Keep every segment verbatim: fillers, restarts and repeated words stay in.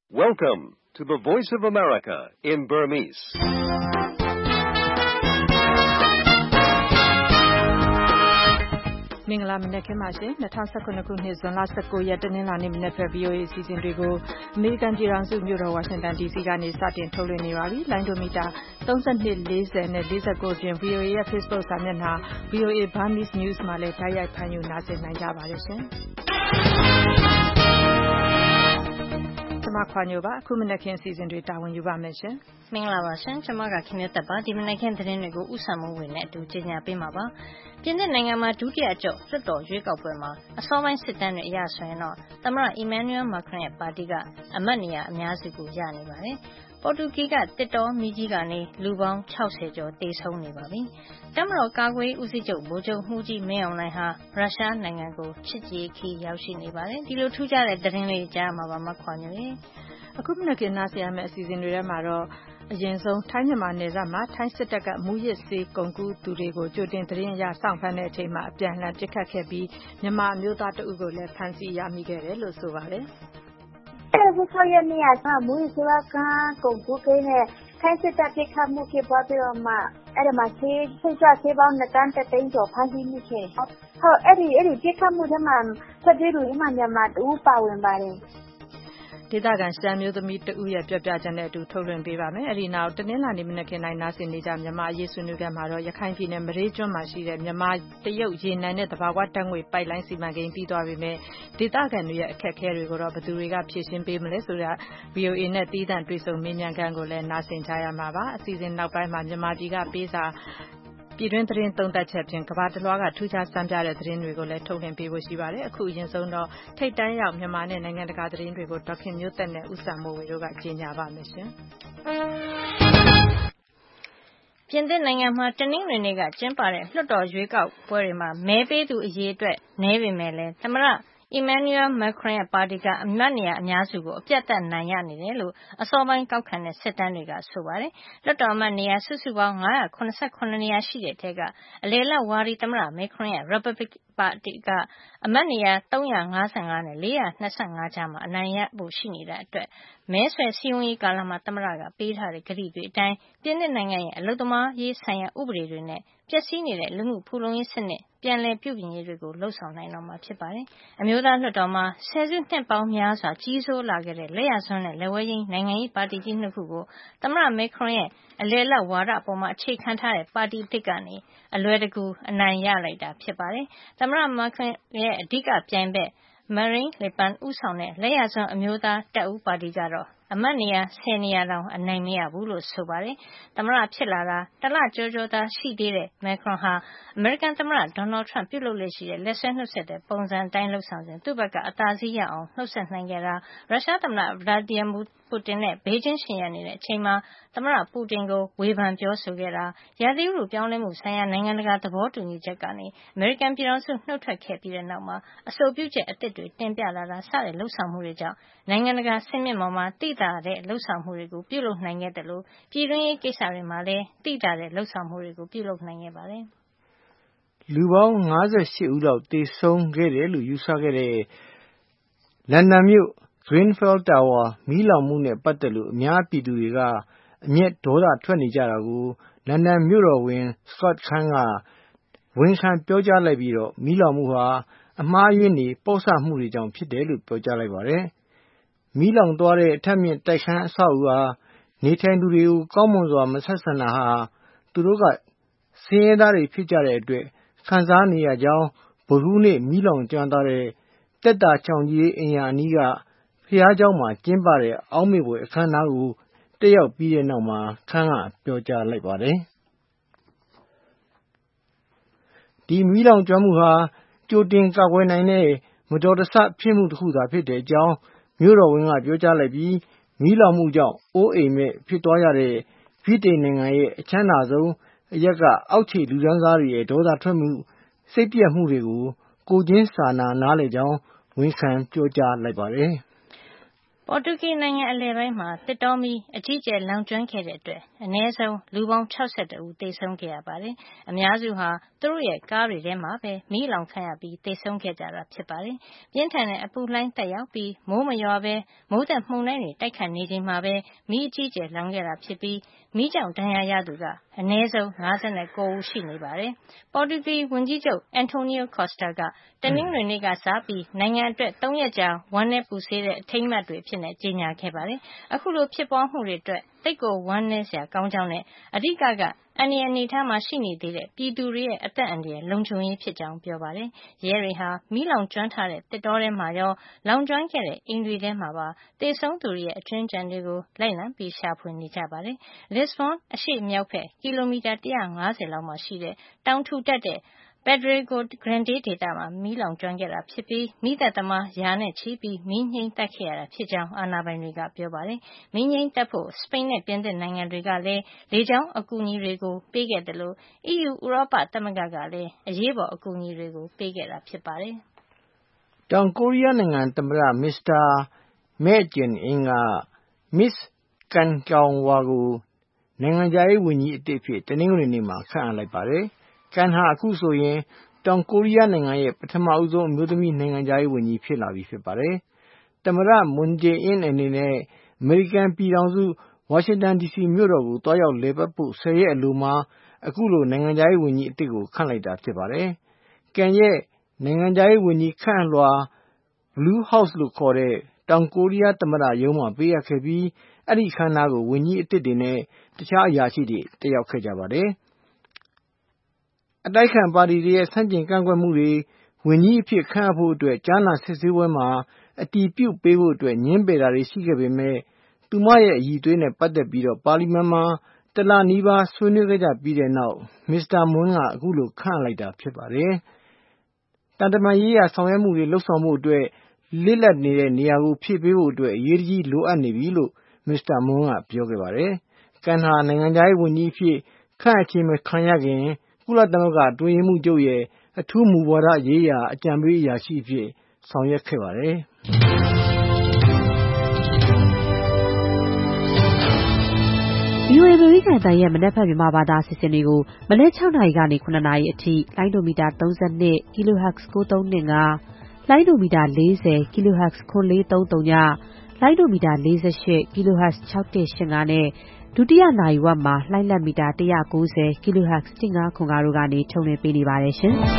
Welcome to the Voice of America in Burmese. ။မင်္ဂလာမနက်ခင်းပါရှင်။၂၀၁၇ခုနှစ်ဇွန်လ၁၉ရက်တနင်္လာနေ့မနက်ဖက် V O A အစီအစဉ်တွေကိုအမေရိကန်ပြည်ထောင်စုမြို့တော်ဝါရှင်တန် D C ကနေစတင်ထုတ်လွှင့်နေပါပြီ။လိုင်းဒိုမီတာ၃၂ ၄၀နဲ့၄၉တွင် V O A ရဲ့ Facebook စာမျက်နှာ V O A Burmese News မှာလည်းတိုက်ရိုက်ဖမ်းယူနားဆင်နိုင်ကြပါတယ်ရှင်။ကျမခွာညိုပါအခုမနက်ခင်းအစီအစဉ်တွေတာဝန်ယူပါမယ်ရှင်။မင်္ဂလာပါရှင်။ကျမကခင်မျိုးသက်ပါဒီမနက်ခင်းသတင်းတွေကိုဥဆောင်မှုဝင်နဲ့အတူကြေညာပေးမှာပါ။ပြင်သစ်နိုင်ငံမှာဒုတိယအကျော့လွှတ်တော်ရွေးကောက်ပွဲမှာအစောပိုင်းစစ်တမ်းတွေအရဆိုရင်တော့သမ္မတ Emmanuel Macron ရဲ့ပါတီကအမတ်နေရာအများစုကိုရနေပါတယ်။ပေါ်တူဂီကတစ်တော်မီကြီးကနေလူပေါင်း၆၀ကျော်တေဆုံးနေပါပြီ။တပ်မတော်ကာကွယ်ဦးစီးချုပ်ဗိုလ်ချုပ်မှုကြီးမင်းအောင်လှိုင်ဟာရုရှားနိုင်ငံကိုချစ်ကြည်ခီးရောက်ရှိနေပါတယ်။ဒီလိုထူးခြားတဲ့သတင်းလေးကြားမှာပါမခွာညိုရေ။အခုမနက်ခင်းနားဆင်ရမယ့်အစီအစဉ်တွေထဲမှာတော့အရင်ဆုံးထိုင်းမြန်မာနယ်စပ်မှာထိုင်းစစ်တပ်ကမူရစ်ဆေးကုန်ကူးသူတွေကိုကြိုတင်သတင်းအရစောင့်ဖမ်းတဲ့အချိန်မှာအပြန်အလှန်ပစ်ခတ်ခဲ့ပြီးမြန်မာအမျိုးသားတဦးကိုလည်းဖမ်းဆီးရမိခဲ့တယ်လို့ဆိုပါတယ်။အဲဒီ၆ရက်နေ့ကမူရစ်ဆေးဝါးကကုန်ကူးကိန်းနဲ့ထိုင်းစစ်တပ်ပစ်ခတ်မှုဖြစ်ပွားပြီးတော့မှအဲဒီမှာဆေးစိတ်ကြွဆေးပေါင်းနှစ်တန်းတစ်သိန်းကျော်ဖမ်းဆီးမိခဲ့တယ်။ဟုတ်အဲဒီအဲဒီပစ်ခတ်မှုထဲမှာထွက်ပြေးသူမြန်မာမြန်မာတဦးပါဝင်ပါတယ်။ဒေသခံရှမ်းမျိုးသမီးတဦးရဲ့ပြောပြချက်နဲ့အတူထုတ်လွှင့်ပေးပါမယ်။အဲဒီနောက်တနင်္လာနေ့မနက်ခင်းတိုင်းနားဆင်နေကြမြန်မာအရေးဆွေးနွေးကြမှာတော့ရခိုင်ပြည်နယ်မရေးကျွန်းမှာရှိတဲ့မြန်မာတရုတ်ရေနံနဲ့သဘာဝဓာတ်ငွေပိုက်လိုင်းစီမံကိန်းပြီးသွားပြီမဲ့ဒေသခံတွေရဲ့အခက်အခဲတွေကိုတော့ဘယ်သူတွေကဖြေရှင်းပေးမလဲဆိုတာ V O A နဲ့တီးသန့်တွေ့ဆုံမေးမြန်းခန်းကိုလည်းနားဆင်ကြရမှာပါ။အစီအစဉ်နောက်ပိုင်းမှာမြန်မာပြည်ကပေးစာပြည်တွင်းသတင်းသုံးသပ်ချက်ဖြင့်ကမ္ဘာတလွှားကထူးခြားစံပြတဲ့သတင်းတွေကိုလည်းထုတ်လွှင့်ပေးဖို့ရှိပါတယ်။အခုအရင်ဆုံးတော့ထိတ်တန်းရောက်မြန်မာနဲ့နိုင်ငံတကာသတင်းတွေကိုဒေါက်ခင်မျိုးသက်နဲ့ဦးစံမိုးဝေတို့ကကြေညာပါမယ်ရှင်။ပြင်သစ်နိုင်ငံမှာတနင်္ဂနွေနေ့ကကျင်းပတဲ့လွှတ်တော်ရွေးကောက်ပွဲတွေမှာမဲပေးသူအရေအတွက်နည်းပေမဲ့လည်းသမ္မတEmmanuel Macron ရဲ့ပါတီကအမတ်နေရာအများစုကိုအပြတ်သက်နိုင်ရနေတယ်လို့အစောပိုင်းကောက်ခံတဲ့စစ်တမ်းတွေကဆိုပါတယ်။လွှတ်တော်အမတ်နေရာစုစုပေါင်း၅၇၇နေရာရှိတဲ့ထဲကအလယ်လတ်ဝါဒီသမ္မတ Macron ရဲ့ Republican ပါတီကအမတ်နေရာ၃၅၅နဲ့၄၂၅ကြားမှာအနိုင်ရဖို့ရှိနေတဲ့အတွက်မဲဆွယ်စည်းရုံးရေးကာလမှာသမ္မတကပေးထားတဲ့ကတိတွေအတိုင်းပြင်သစ်နိုင်ငံရဲ့အလုပ်သမားရေးဆိုင်ရာဥပဒေတွေနဲ့ပျက်စီးနေတဲ့လူမှုဖူလုံရေးစနစ်ပြန်လည်ပြုပြင်ရေးတွေကိုလှုပ်ဆောင်နိုင်တော့မှာဖြစ်ပါတယ်။အမျိုးသားလွှတ်တော်မှာဆယ်စုနှစ်ပေါင်းများစွာကြီးစိုးလာခဲ့တဲ့လက်ရစွန်းနဲ့လက်ဝဲရင်းနိုင်ငံရေးပါတီကြီးနှစ်ခုကိုသမ္မတ Macron ရဲ့အလယ်လတ်ဝါဒအပေါ်မှာအခြေခံထားတဲ့ပါတီတစ်ကနေအလွယ်တကူအနိုင်ရလိုက်တာဖြစ်ပါတယ်။သမ္မတ Macron ရဲ့အဓိကပြိုင်ဘက်Marine Le Pen ဦးဆောင်တဲ့လက်ရစွန်းအမျိုးသားတပ်ဦးပါတီကတော့အမတ်နေရာဆယ်နေရာတောင်အနိုင်မရဘူးလို့ဆိုပါတယ်။သမ္မတဖြစ်လာတာတလကျော်ကျော်သာရှိသေးတဲ့ Macron ဟာအမေရိကန်သမ္မတ Donald Trump ပြုလုပ်လေ့ရှိတဲ့လက်ဆွဲနှုတ်ဆက်တဲ့ပုံစံအတိုင်းလှုပ်ဆောင်စဉ်သူ့ဘက်ကအသာစီးရအောင်နှုတ်ဆက်နိုင်ခဲ့တာရုရှားသမ္မတ Vladimir Putin နဲ့ဘေဂျင်းရှင်ရနေတဲ့အချိန်မှာသမ္မတ Putin ကိုဝေဖန်ပြောဆိုခဲ့တာရာသီဥတုပြောင်းလဲမှုဆိုင်ရာနိုင်ငံတကာသဘောတူညီချက်ကနေအမေရိကန်ပြည်ထောင်စုနှုတ်ထွက်ခဲ့ပြီးတဲ့နောက်မှာအဆိုပြုချက်အသစ်တွေတင်ပြလာတာစတဲ့လှုပ်ဆောင်မှုတွေကြောင့်နိုင်ငံတကာစင်မြင့်ပေါ်မှာတိတာတဲ့လှုပ်ဆောင်မှုတွေကိုပြုလုပ်နိုင်ခဲ့တယ်လို့ပြည်တွင်းရေးကိစ္စတွေမှာလည်းတိတာတဲ့လှုပ်ဆောင်မှုတွေကိုပြုလုပ်နိုင်ခဲ့ပါတယ်။လူပေါင်း၅၈ဦးလောက်တေဆုံးခဲ့တယ်လို့ယူဆခဲ့တဲ့လန်ဒန်မြို့ Grenfell Tower မီးလောင်မှုနဲ့ပတ်သက်လို့အများပြည်သူတွေကအမျက်ဒေါသထွက်နေကြတာကိုလန်ဒန်မြို့တော်ဝန် Scott Khan ကဝန်ခံပြောကြားလိုက်ပြီးတော့မီးလောင်မှုဟာအမှားယွင်းတွေပေါ့ဆမှုတွေကြောင့်ဖြစ်တယ်လို့ပြောကြားလိုက်ပါတယ်။မီးလောင်သွားတဲ့အထက်မြင့်တိုက်ခန်းအဆောက်အဦဟာနေထိုင်သူတွေကိုကောင်းမွန်စွာမဆက်ဆံတာဟာသူတို့ကဆင်းရဲသားတွေဖြစ်ကြတဲ့အတွက်ခံစားနေရကြောင်းဗုဒ္ဓဟူးနေ့မီးလောင်ကျွမ်းသွားတဲ့တက်တာချောင်ကြီးအိမ်ယာအနီးကဖျားเจ้าမှာကျင်းပတဲ့အောက်မေ့ဖွယ်အခမ်းအနားကိုတက်ရောက်ပြီးတဲ့နောက်မှာခန်းကပြောကြားလိုက်ပါတယ်။ဒီမီးလောင်ကျွမ်းမှုဟာကြိုတင်ကာကွယ်နိုင်တဲ့မတော်တဆဖြစ်မှုတစ်ခုသာဖြစ်တဲ့အကြောင်းမြို့တော်ဝန်ကပြောကြားလိုက်ပြီးမီးလောင်မှုကြောင့်အိုးအိမ်မဲ့ဖြစ်သွားရတဲ့ဗြိတိန်နိုင်ငံရဲ့အချမ်းသာဆုံးအရက်ကအောက်ခြေလူဒန်းစားတွေရဲ့ဒေါသထွက်မှုစိတ်ပြတ်မှုတွေကိုကိုချင်းစာနာနားလည်ကြောင်းဝန်ခံပြောကြားလိုက်ပါတယ်။ပေါ်တူဂီနိုင်ငံအလယ်ပိုင်းမှာတစ်တောမီအကြီးကျယ်လောင်ကျွမ်းခဲ့တဲ့အတွက်အနည်းဆုံးလူပေါင်း၆၁ဦးသေဆုံးခဲ့ရပါတယ်။အများစုဟာသူတို့ရဲ့ကားတွေထဲမှာပဲမီးလောင်ခံရပြီးသေဆုံးခဲ့ကြတာဖြစ်ပါတယ်။ပြင်းထန်တဲ့အပူလှိုင်းတက်ရောက်ပြီးမိုးမရွာပဲမိုးသက်မှုန်တိုင်းတွေတိုက်ခတ်နေချိန်မှာပဲမီးအကြီးကျယ်လောင်ခဲ့တာဖြစ်ပြီးမီးကြောင့်ဒဏ်ရာရသူကအနည်းဆုံး၅၉ဦးရှိနေပါတယ်။ ပေါ်တူဂီဝန်ကြီးချုပ် Antonio Costa ကတနင်္ဂနွေနေ့ကစပြီးနိုင်ငံအတွက်သုံးရက်ကြာဝမ်းနည်းပူဆွေးတဲ့အထိမ်းအမှတ်တွေအဖြစ်ကြေညာခဲ့ပါတယ်။အခုလိုဖြစ်ပွားမှုတွေအတွက်သိပ်ကိုဝမ်းနည်းစရာကောင်းကြောင်းနဲ့အဓိကကအန္တရာယ်အနေအထားမှာရှိနေသေးတဲ့ပြည်သူတွေရဲ့အသက်အန္တရာယ်လုံခြုံရေးဖြစ်ကြောင်းပြောပါတယ်။ရဲတွေဟာမီးလောင်ကျွမ်းထားတဲ့သစ်တောထဲမှာရောလောင်ကျွမ်းခဲ့တဲ့အိမ်တွေထဲမှာပါသေဆုံးသူတွေရဲ့အကြွင်းအကျန်တွေကိုလိုက်လံပြီးရှာဖွေနေကြပါတယ်။ Lisbon အရှေ့မြောက်ဘက်ကီလိုမီတာ၁၅၀လောက်မှာရှိတဲ့တောင်ထူထပ်တဲ့ Pedrego Grande ဒေသမှာမီးလောင်ကျွမ်းခဲ့တာဖြစ်ပြီးမီးသတ်သမားရာနဲ့ချီပြီးမီးငြှိမ်းသတ်ခဲ့ရတာဖြစ်ကြောင်းအာဏာပိုင်တွေကပြောပါတယ်။မီးငြှိမ်းသတ်ဖို့စပိန်နဲ့ပြင်သစ်နိုင်ငံတွေကလည်းလေကြောင်းအကူအညီတွေကိုပေးခဲ့သလို အီးယူဥရောပသမဂ္ဂကလည်းအရေးပေါ်အကူအညီတွေကိုပေးခဲ့တာဖြစ်ပါတယ်။တောင်ကိုရီးယားနိုင်ငံသမ္မတမစ္စတာမဲဂျင်အင်းကမစ္စကန်ကောင်ဝါကိုနိုင်ငံခြားရေးဝန်ကြီးအသစ်အဖြစ်တနင်္ဂနွေနေ့မှာခန့်အပ်လိုက်ပါတယ်။ကန်ဟာအခုဆိုရင်တောင်ကိုရီးယားနိုင်ငံရဲ့ပထမဦးဆုံးအမျိုးသမီးနိုင်ငံခြားရေးဝန်ကြီးဖြစ်လာပြီဖြစ်ပါတယ်။သမ္မတမွန်ဂျေအင်းအနေနဲ့အမေရိကန်ပြည်ထောင်စုဝါရှင်တန်ဒီစီမြို့တော်ကိုတွားရောက်လည်ပတ်ဖို့ဆယ်ရက်အလိုမှာအခုလိုနိုင်ငံခြားရေးဝန်ကြီးအသစ်ကိုခန့်လိုက်တာဖြစ်ပါတယ်။ကန်ရဲ့နိုင်ငံခြားရေးဝန်ကြီးခန့်အပ်လွှာ Blue House လို့ခေါ်တဲ့တောင်ကိုရီးယားသမ္မတရုံးမှာပေးအပ်ခဲ့ပြီးအဲဒီအခမ်းအနားကိုဝန်ကြီးအသစ်တွေနဲ့တခြားအရာရှိတွေတက်ရောက်ခဲ့ကြပါတယ်။အတိုက်အခံပါတီတွေရဲ့ဆန့်ကျင်ကန့်ကွက်မှုတွေဝန်ကြီးအဖြစ်ခန့်အပ်ဖို့အတွက်ကြားနာစစ်ဆေးပွဲမှာအတည်ပြုပေးဖို့အတွက်ငြင်းပယ်တာတွေရှိခဲ့ပေမဲ့သူမရဲ့အရည်အသွေးနဲ့ပတ်သက်ပြီးပါလီမန်မှာတလနီးပါးဆွေးနွေးခဲ့ကြပြီးတဲ့နောက်မစ္စတာမွန်းကအခုလိုခန့်အပ်လိုက်တာဖြစ်ပါတယ်။တန်တမာရေးရာဆောင်ရွက်မှုတွေလုပ်ဆောင်ဖို့အတွက်လစ်လပ်နေတဲ့နေရာကိုဖြည့်ပေးဖို့အတွက်အရေးတကြီးလိုအပ်နေပြီလို့မစ္စတာမွန်းကပြောခဲ့ပါတယ်။ကန်ဟာနိုင်ငံခြားရေးဝန်ကြီးအဖြစ်ခန့်အပ်ခြင်းမခံရခင်ကုလသမဂ္ဂအတွင်းရေးမှူးချုပ်ရဲ့အထူးမူဝါဒရေးရာအကြံပေးအရာရှိအဖြစ်ဆောင်ရွက်ခဲ့ပါတယ်။ဗွီအိုအေ အမေရိကန်အသံရဲ့မနက်ဖြန်မြန်မာဘာသာအစီအစဉ်တွေကိုမနက်၆နာရီကနေ၇နာရီအထိလိုင်းဒိုမီတာသုံး၂ kilohertz ၉၃၂၅လိုင်းဒိုမီတာ၄၀ kilohertz ခွန်လေးသုံးသုံးညလိုင်းဒိုမီတာ၄၈ kilohertz ၆၁၈၅နဲ့ဒုတိယနာရီဝက်မှာလှိုင်းလက်မီတာ၁၉၀ kilohertz ၁၅ခွန်၅တို့ကနေထုတ်လွှင့်ပေးနေပါတယ်ရှင်။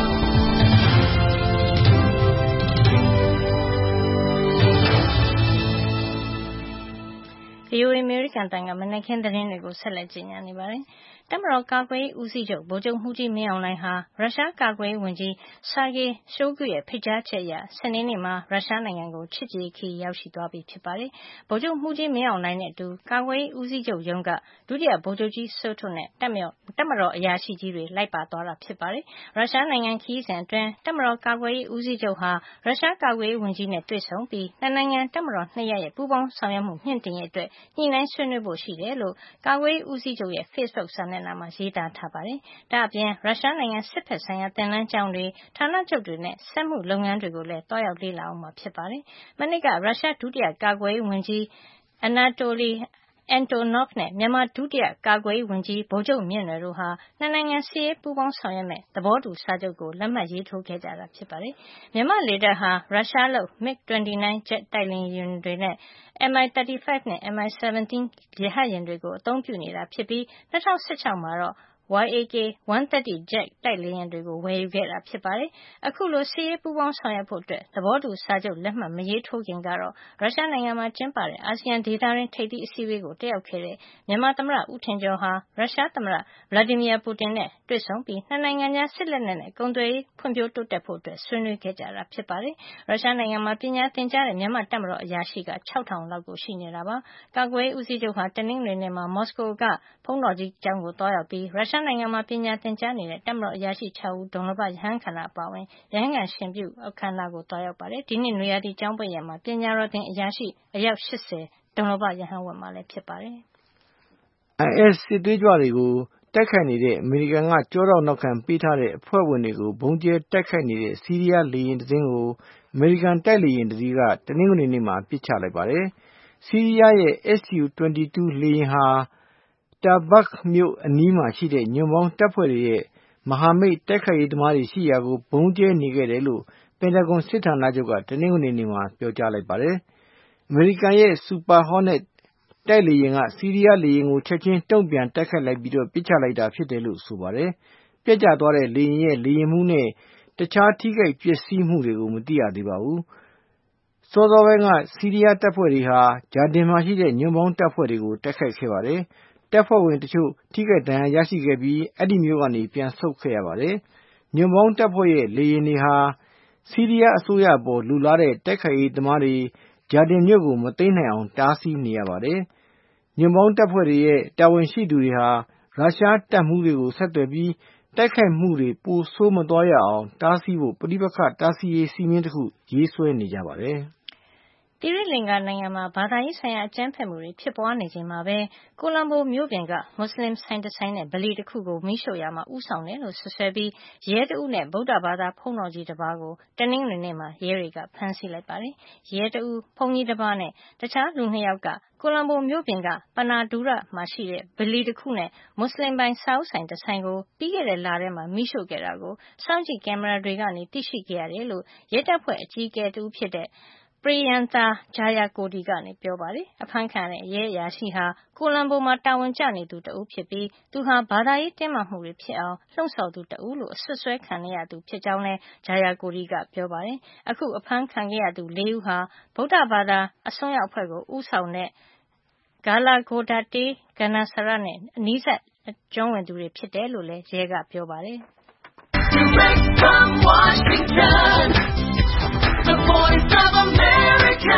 ဗွီအိုအေ အမေရိကန်အသံကမနက်ခင်းသတင်းတွေကိုဆက်လက်ကြေညာနေပါတယ်။တပ်မတော်ကာကွယ်ရေးဦးစီးချုပ်ဗိုလ်ချုပ်မှူးကြီးမင်းအောင်လှိုင်ဟာရုရှားကာကွယ်ရေးဝန်ကြီး Sergei Shoigu ရဲ့ဖိတ်ကြားချက်အရစနေနေ့မှာရုရှားနိုင်ငံကိုချစ်ကြည်ရေးခရီးရောက်ရှိသွားပြီဖြစ်ပါတယ်။ဗိုလ်ချုပ်မှူးကြီးမင်းအောင်လှိုင်နဲ့အတူကာကွယ်ရေးဦးစီးချုပ်ရုံးကဒုတိယဗိုလ်ချုပ်ကြီးစိုးထွဋ်နဲ့တပ်မတော်အရာရှိကြီးတွေလိုက်ပါသွားတာဖြစ်ပါတယ်။ရုရှားနိုင်ငံခရီးစဉ်အတွင်းတပ်မတော်ကာကွယ်ရေးဦးစီးချုပ်ဟာရုရှားကာကွယ်ရေးဝန်ကြီးနဲ့တွေ့ဆုံပြီးနှစ်နိုင်ငံတပ်မတော်နှစ်ရပ်ရဲ့ပူးပေါင်းဆောင်ရွက်မှုမြှင့်တင်ရေးအတွက်ညှိနှိုင်းဆွေးနွေးဖို့ရှိတယ်လို့ကာကွယ်ရေးဦးစီးချုပ်ရဲ့ Facebook စာမျက်နှာမှာရေးသားထားပါတယ်။ဒါ့အပြင်ရုရှားနိုင်ငံစစ်ဘက်ဆိုင်ရာသင်တန်းကျောင်းတွေဌာနချုပ်တွေနဲ့စက်မှုလုပ်ငန်းတွေကိုလည်းတွားရောက်လေ့လာအောင်မှာဖြစ်ပါတယ်။မနှစ်ကရုရှားဒုတိယကာကွယ်ရေးဝန်ကြီး Anatoly Antonov နဲ့မြန်မာဒုတိယကာကွယ်ရေးဝန်ကြီးဗိုလ်ချုပ်မြင့်နွယ်တို့ဟာနှစ်နိုင်ငံစစ်ရေးပူးပေါင်းဆောင်ရွက်မယ့်သဘောတူစာချုပ်ကိုလက်မှတ်ရေးထိုးခဲ့ကြတာဖြစ်ပါတယ်။မြန်မာလေတပ်ဟာရုရှားလုပ် MiG ၂၉ ဂျက်တိုက်လေယာဉ်တွေနဲ့ M I ၃၅ နဲ့ M I ၁၇ ရဟတ်ယာဉ်တွေကိုအသုံးပြုနေတာဖြစ်ပြီး၂၀၁၆မှာတော့Y A K ၁၃၀ ဂျက်တိုက်လေယာဉ်တွေကိုဝယ်ယူခဲ့တာဖြစ်ပါတယ်။အခုလိုစစ်ရေးပူးပေါင်းဆောင်ရွက်ဖို့အတွက်သဘောတူစာချုပ်လက်မှတ်မရေးထိုးခင်ကတော့ရုရှားနိုင်ငံမှာကျင်းပတဲ့အာဆီယံဒေသတွင်းထိပ်သီးအစည်းအဝေးကိုတက်ရောက်ခဲ့တဲ့မြန်မာသမ္မတဦးထင်ကျော်ဟာရုရှားသမ္မတ Vladimir Putin နဲ့တွေ့ဆုံပြီးနှစ်နိုင်ငံကြားစစ်လက်နက်နဲ့ကုန်သွယ်ရေးဖွံ့ဖြိုးတိုးတက်ဖို့အတွက်ဆွေးနွေးခဲ့ကြတာဖြစ်ပါတယ်။ရုရှားနိုင်ငံမှာပညာသင်ကြားတဲ့မြန်မာတပ်မတော်အရာရှိက၆ထောင်လောက်ကိုရှိနေတာပါ။ကာကွယ်ရေးဦးစီးချုပ်ဟာတနင်္ဂနွေနေ့မှာမော်စကိုကဘုန်းတော်ကြီးကျောင်းကိုသွားရောက်ပြီးရုရှားနိုင်ငံမှာပညာသင်ကြားနေတဲ့တပ်မတော်အရာရှိ၆ဦးဒုံလဘရဟန်းခန္ဓာအပါအဝင်ရဟန်းခံရှင်ပြုအခမ်းအနားကိုသွားရောက်ပါတယ်။ဒီနှစ်နွေရာသီကျောင်းပိတ်ရက်မှာပညာတော်သင်အရာရှိအယောက်၈၀ဒုံလဘရဟန်းဝတ်မှာလည်းဖြစ်ပါတယ်။ I S စစ်သွေးကြွတွေကိုတိုက်ခိုက်နေတဲ့အမေရိကန်ကကြောထောက်နောက်ခံပေးထားတဲ့အဖွဲ့ဝင်တွေကိုဘုံကျဲတိုက်ခိုက်နေတဲ့ဆီးရီးယားလေယာဉ်တစ်စင်းကိုအမေရိကန်တိုက်လေယာဉ်တစ်စီးကတနင်္ဂနွေနေ့မှာပစ်ချလိုက်ပါတယ်။ဆီးရီးယားရဲ့ S U ၂၂ လေယာဉ်ဟာTobruk မြို့အနီးမှာရှိတဲ့ညွန့်ပေါင်းတပ်ဖွဲ့တွေရဲ့မဟာမိတ်တိုက်ခိုက်ရေးသမားတွေရှိရာကိုဗုံးကျဲနေခဲ့တယ်လို့ပင်တဂွန်စစ်ဌာနချုပ်ကတနင်္ဂနွေနေ့မှာပြောကြားလိုက်ပါတယ်။အမေရိကန်ရဲ့ Super Hornet တိုက်လေယာဉ်ကဆီးရီးယားလေယာဉ်ကိုချက်ချင်းတုံ့ပြန်တိုက်ခိုက်လိုက်ပြီးပစ်ချလိုက်တာဖြစ်တယ်လို့ဆိုပါတယ်။ပျက်ကျသွားတဲ့လေယာဉ်ရဲ့လေယာဉ်မှူးနဲ့တခြားထိခိုက်ပျက်စီးမှုတွေကိုမသိရသေးပါဘူး။စောစောပိုင်းကဆီးရီးယားတပ်ဖွဲ့တွေဟာဂျာဒင်မှာရှိတဲ့ညွန့်ပေါင်းတပ်ဖွဲ့တွေကိုတိုက်ခိုက်ခဲ့ပါတယ်။တပ်ဖွဲ့ဝင်တချို့ထိခိုက်ဒဏ်ရာရရှိခဲ့ပြီးအဲဒီမြို့ကနေပြန်ဆုတ်ခဲ့ရပါတယ်။ညွန့်ပေါင်းတပ်ဖွဲ့ရဲ့လေယာဉ်တွေဟာဆီးရီးယားအစိုးရအပေါ်လူလားတဲ့တိုက်ခိုက်ရေးသမားတွေဂျာဒင်မြို့ကိုမသိမ်းနိုင်အောင်တားဆီးနေရပါတယ်။ညွန့်ပေါင်းတပ်ဖွဲ့တွေရဲ့တာဝန်ရှိသူတွေဟာရုရှားတပ်မှူးတွေကိုဆက်သွယ်ပြီးတိုက်ခိုက်မှုတွေပိုဆိုးမသွားရအောင်တားဆီးဖို့ပဋိပက္ခတားဆီးရေးစည်းမျဉ်းတစ်ခုရေးဆွဲနေကြပါတယ်။သီရိလင်္ကာနိုင်ငံမှာဘာသာရေးဆိုင်ရာအကြမ်းဖက်မှုတွေဖြစ်ပွားနေချိန်မှာပဲကိုလံဘိုမြို့ပြင်ကမွတ်စလင်ဆိုင်တဆိုင်နဲ့ဗလီတစ်ခုကိုမီးရှို့ရာမှာဦးဆောင်တယ်လို့ဆွဆွဲပြီးရဲတဦးနဲ့ဗုဒ္ဓဘာသာဘုန်းတော်ကြီးတစ်ပါးကိုတနင်္ဂနွေနေ့မှာရဲတွေကဖမ်းဆီးလိုက်ပါတယ်။ရဲတဦးဘုန်းကြီးတစ်ပါးနဲ့တခြားလူနှစ်ယောက်ကကိုလံဘိုမြို့ပြင်ကပနာဒူရမှာရှိတဲ့ဗလီတစ်ခုနဲ့မွတ်စလင်ပိုင်စာအုပ်ဆိုင်တစ်ဆိုင်ကိုပြီးခဲ့တဲ့လထဲမှာမီးရှို့ခဲ့တာကိုစောင့်ကြည့်ကင်မရာတွေကနေသိရှိခဲ့ရတယ်လို့ရဲတပ်ဖွဲ့အကြီးအကဲတဦးဖြစ်တဲ့Priyantha Jayakodi ကပြောပါတယ်။အဖမ်းခံတဲ့ရဲအရာရှိဟာကိုလံဘိုမှာတာဝန်ကျနေသူတဦးဖြစ်ပြီးသူဟာဘာသာရေးတင်းမာမှုတွေဖြစ်အောင်လှုံ့ဆော်သူတဦးလို့အဆွဆွဲခံရသူဖြစ်ကြောင်းလည်း Jayakodi ကပြောပါတယ်။အခုအဖမ်းခံခဲ့ရသူလေးဦးဟာဗုဒ္ဓဘာသာအစွန်းရောက်အဖွဲ့ကိုဦးဆောင်တဲ့ Galagodate Ganasara နဲ့အနီးစပ်ကျွမ်းဝင်သူတွေဖြစ်တယ်လို့လည်းရဲကပြောပါတယ်။ The Voice of America,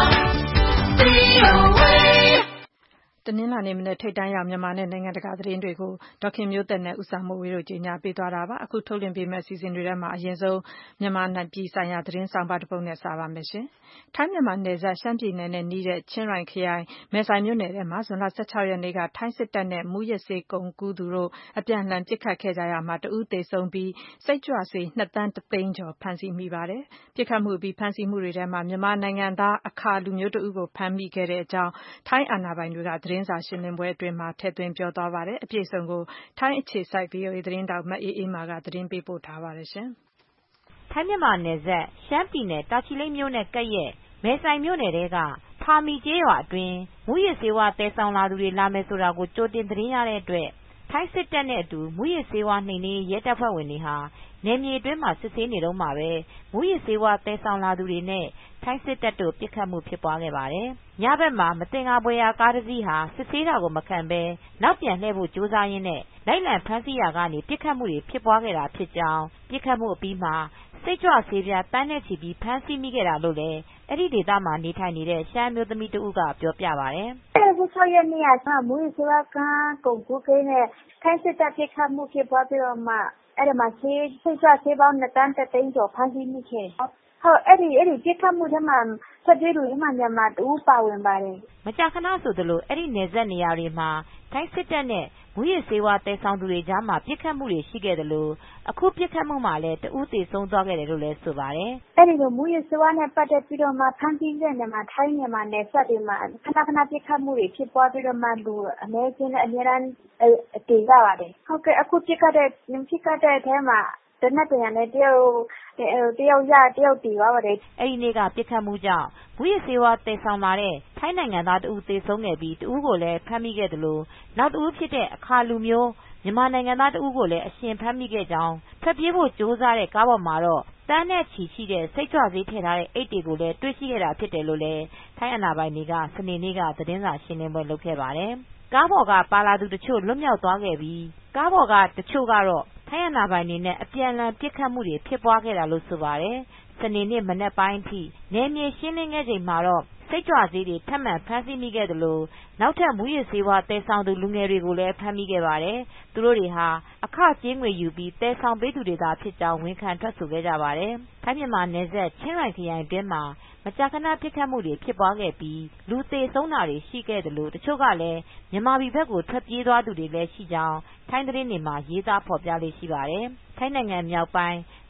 V O A တနင်္လာနေ့မနေ့ထိပ်တန်းရောက်မြန်မာနဲ့နိုင်ငံတကာသတင်းတွေကိုဒေါက်ခင်မျိုးသက်နဲ့ဦးစာမိုးဝေတို့ကြီးညာပေးသွားတာပါအခုထုတ်လွှင့်ပေးမယ့်အစီအစဉ်တွေထဲမှာအရင်ဆုံးမြန်မာပြည်ဆိုင်ရာသတင်းဆောင်ပါတစ်ပုဒ်နဲ့စပါမယ်ရှင်ထိုင်းမြန်မာနယ်စပ်ရှမ်းပြည်နယ်နဲ့နီးတဲ့ချင်းရိုင်ခရိုင်မဲဆိုင်မြို့နယ်ထဲမှာဇွန်လ၁၆ရက်နေ့ကထိုင်းစစ်တပ်နဲ့မူးယစ်ဆေးကုန်ကူးသူတို့အပြန်အလှန်ပစ်ခတ်ခဲ့ကြရမှာတဦးသေဆုံးပြီးစိတ်ကြွဆေးနှစ်သန်းတစ်သိန်းကျော်ဖမ်းဆီးမိပါတယ်ပစ်ခတ်မှုပြီးဖမ်းဆီးမှုတွေထဲမှာမြန်မာနိုင်ငံသားအခါလူမျိုးတဦးကိုဖမ်းမိခဲ့တဲ့အကြောင်းထိုင်းအာဏာပိုင်တွေကသတင်းစာရှင်းလင်းပွဲအတွင်းမှာထည့်သွင်းပြောသွားပါတယ်အပြည့်အစုံကိုထိုင်းအခြေစိုက် V O A သတင်းတောက်မအေးအေးမာကသတင်းပေးပို့ထားပါတယ်ရှင်ထိုင်းမြန်မာနယ်စပ်ရှမ်းပြည်နယ်တာချီလိတ်မြို့နဲ့ကပ်ရက်မဲဆိုင်မြို့နယ်ထဲကဖာမီကျေးရွာအတွင်းမူးယစ်ဆေးဝါးသယ်ဆောင်လာသူတွေလာမယ်ဆိုတာကိုကြိုတင်သတင်းရတဲ့အတွက်ထိုင်းစစ်တပ်နဲ့အတူမူးယစ်ဆေးဝါးနှိမ်နင်းရဲတပ်ဖွဲ့ဝင်တွေဟာနယ်မြေအတွင်းမှာစစ်ဆေးနေတော့မှာပဲမူးယစ်ဆေးဝါးသယ်ဆောင်လာသူတွေနဲ့ထိုင်းစစ်တပ်တို့ပစ်ခတ်မှုဖြစ်ပွားခဲ့ပါတယ်။ညဘက်မှာမသင်္ကာဖွယ်ရာကားတစ်စီးဟာစစ်ဆေးတာကိုမခံဘဲနောက်ပြန်လှည့်ဖို့ကြိုးစားရင်းနဲ့လိုက်လံဖမ်းဆီးရာကနေပစ်ခတ်မှုတွေဖြစ်ပွားခဲ့တာဖြစ်ကြောင်းပစ်ခတ်မှုအပြီးမှာစိတ်ကြွဆေးပြားတန်းနဲ့ချီပြီးဖမ်းဆီးမိခဲ့တာလို့လည်းအဲဒီဒေသမှာနေထိုင်နေတဲ့ရှမ်းမျိုးသမီးတဦးကပြောပြပါတယ်။၁၆ရက်နေ့ကမူးယစ်ဆေးဝါးကကုန်ကူးဂိမ်းနဲ့ထိုင်းစစ်တပ်ပစ်ခတ်မှုဖြစ်ပွားပြီးတော့မှအဲ့ဒီမှာဆေးစိတ်ကြွဆေးပေါင်းနှစ်သန်းတစ်သိန်းကျော်ဖမ်းဆီးမိခဲ့တယ်။ဟုတ်အဲ့ဒီအဲ့ဒီပစ်ခတ်မှုထဲမှာဆက်ပြေးလူတွေမှမြန်မာတဦးပါဝင်ပါတယ်။မကြာခဏဆိုသလိုအဲ့ဒီနယ်စပ်နေရာတွေမှာထိုင်းစစ်တပ်နဲ့မူးယစ်ဆေးဝါးတည်ဆောင်သူတွေကြားမှာပစ်ခတ်မှုတွေရှိခဲ့တယ်လို့အခုပစ်ခတ်မှုမှာလည်းတဦးသေဆုံးသွားခဲ့တယ်လို့လည်းဆိုပါတယ်။အဲ့ဒီလိုမူးယစ်ဆေးဝါးနဲ့ပတ်သက်ပြီးတော့မှဖမ်းဆီးတဲ့နေရာမှာထိုင်းမြန်မာနယ်စပ်တွေမှာခဏခဏပစ်ခတ်မှုတွေဖြစ်ပွားပြီးတော့မှလူအနည်းချင်းနဲ့အများအားတည်ကြပါတယ်။ဟုတ်ကဲ့အခုပစ်ခတ်တဲ့ပစ်ခတ်တဲ့အထဲမှာတနက်ပြန်နဲ့တယောက်တယောက်ရတယောက်တည်သွားပါတယ်။အဲ့ဒီနေ့ကပစ်ခတ်မှုကြောင့်မူးယစ်ဆေးဝါးတည်ဆောင်လာတဲ့ထိုင်းနိုင်ငံသားတဦးသေဆုံးခဲ့ပြီးတဦးကိုလည်းဖမ်းမိခဲ့တယ်လို့နောက်တဦးဖြစ်တဲ့အခါလူမျိုးမြန်မာနိုင်ငံသားတဦးကိုလည်းအရှင်ဖမ်းမိခဲ့ကြောင်းထွက်ပြေးဖို့ကြိုးစားတဲ့ကားပေါ်မှာတော့တန်းနဲ့ချီရှိတဲ့စိတ်ကြွဆေးထည့်ထားတဲ့အိတ်တွေကိုလည်းတွေ့ရှိခဲ့တာဖြစ်တယ်လို့လည်းထိုင်းအာဏာပိုင်တွေကစနေနေ့ကသတင်းစာရှင်းလင်းပွဲလုပ်ခဲ့ပါတယ်။ကားပေါ်ကပါလာသူတချို့လွတ်မြောက်သွားခဲ့ပြီးကားပေါ်ကတချို့ကတော့ထိုင်းအာဏာပိုင်တွေနဲ့အပြန်အလှန်ပစ်ခတ်မှုတွေဖြစ်ပွားခဲ့တာလို့ဆိုပါတယ်။စနေနေ့မနက်ပိုင်းအထိနယ်မြေရှင်းလင်းခဲ့ချိန်မှာတော့စိတ်ကြွဆေးတွေထပ်မံဖမ်းဆီးမိခဲ့သလိုနောက်ထပ်မူးယစ်ဆေးဝါးသယ်ဆောင်သူလူငယ်တွေကိုလည်းဖမ်းမိခဲ့ပါတယ်။သူတို့တွေဟာအခကြေးငွေယူပြီးသယ်ဆောင်ပေးသူတွေသာဖြစ်ကြောင်းဝန်ခံထွက်ဆိုခဲ့ကြပါတယ်။ထိုင်းမြန်မာနယ်စပ်ချင်းရိုင်ခရိုင်အတွင်းမှာမကြာခဏပစ်ခတ်မှုတွေဖြစ်ပွားခဲ့ပြီးလူသေဆုံးတာတွေရှိခဲ့သလိုတချို့ကလည်းမြန်မာပြည်ဘက်ကိုထွက်ပြေးသွားသူတွေလည်းရှိကြောင်းထိုင်းသတင်းတွေမှာရေးသားဖော်ပြလေးရှိပါတယ်။ထိုင်းနိုင်ငံမြောက်ပိုင်း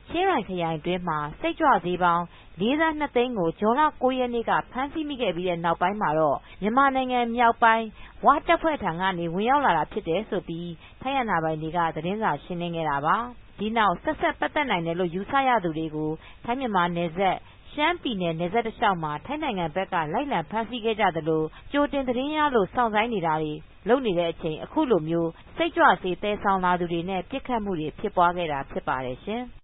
ချင်းရိုင်ခရိုင်တွင်းမှာစိတ်ကြွဆေးပေါင်းလေးသန်းနှစ်သိန်းကိုဇွန်လ၉ရက်နေ့ကဖမ်းဆီးမိခဲ့ပြီးတဲ့နောက်ပိုင်းမှာတော့မြန်မာနိုင်ငံမြောက်ပိုင်းဝတပ်ဖွဲ့ထံကနေဝင်ရောက်လာတာဖြစ်တယ်ဆိုပြီးထိုင်းအာဏာပိုင်တွေကသတင်းစာရှင်းလင်းခဲ့တာပါဒီနောက်ဆက်ဆက်ပတ်သက်နိုင်တယ်လို့ယူဆရသူတွေကိုထိုင်းမြန်မာနယ်စပ်ရှမ်းပြည်နယ်နယ်စပ်တစ်လျှောက်မှာထိုင်းနိုင်ငံဘက်ကလိုက်လံဖမ်းဆီးခဲ့ကြသလိုကြိုတင်သတင်းရလို့စောင့်ဆိုင်းနေတာတွေလုပ်နေတဲ့အချိန်အခုလိုမျိုးစိတ်ကြွဆေးသယ်ဆောင်လာသူတွေနဲ့ပြစ်ခတ်မှုတွေဖြစ်ပွားခဲ့တာဖြစ်ပါတယ်ရှင်။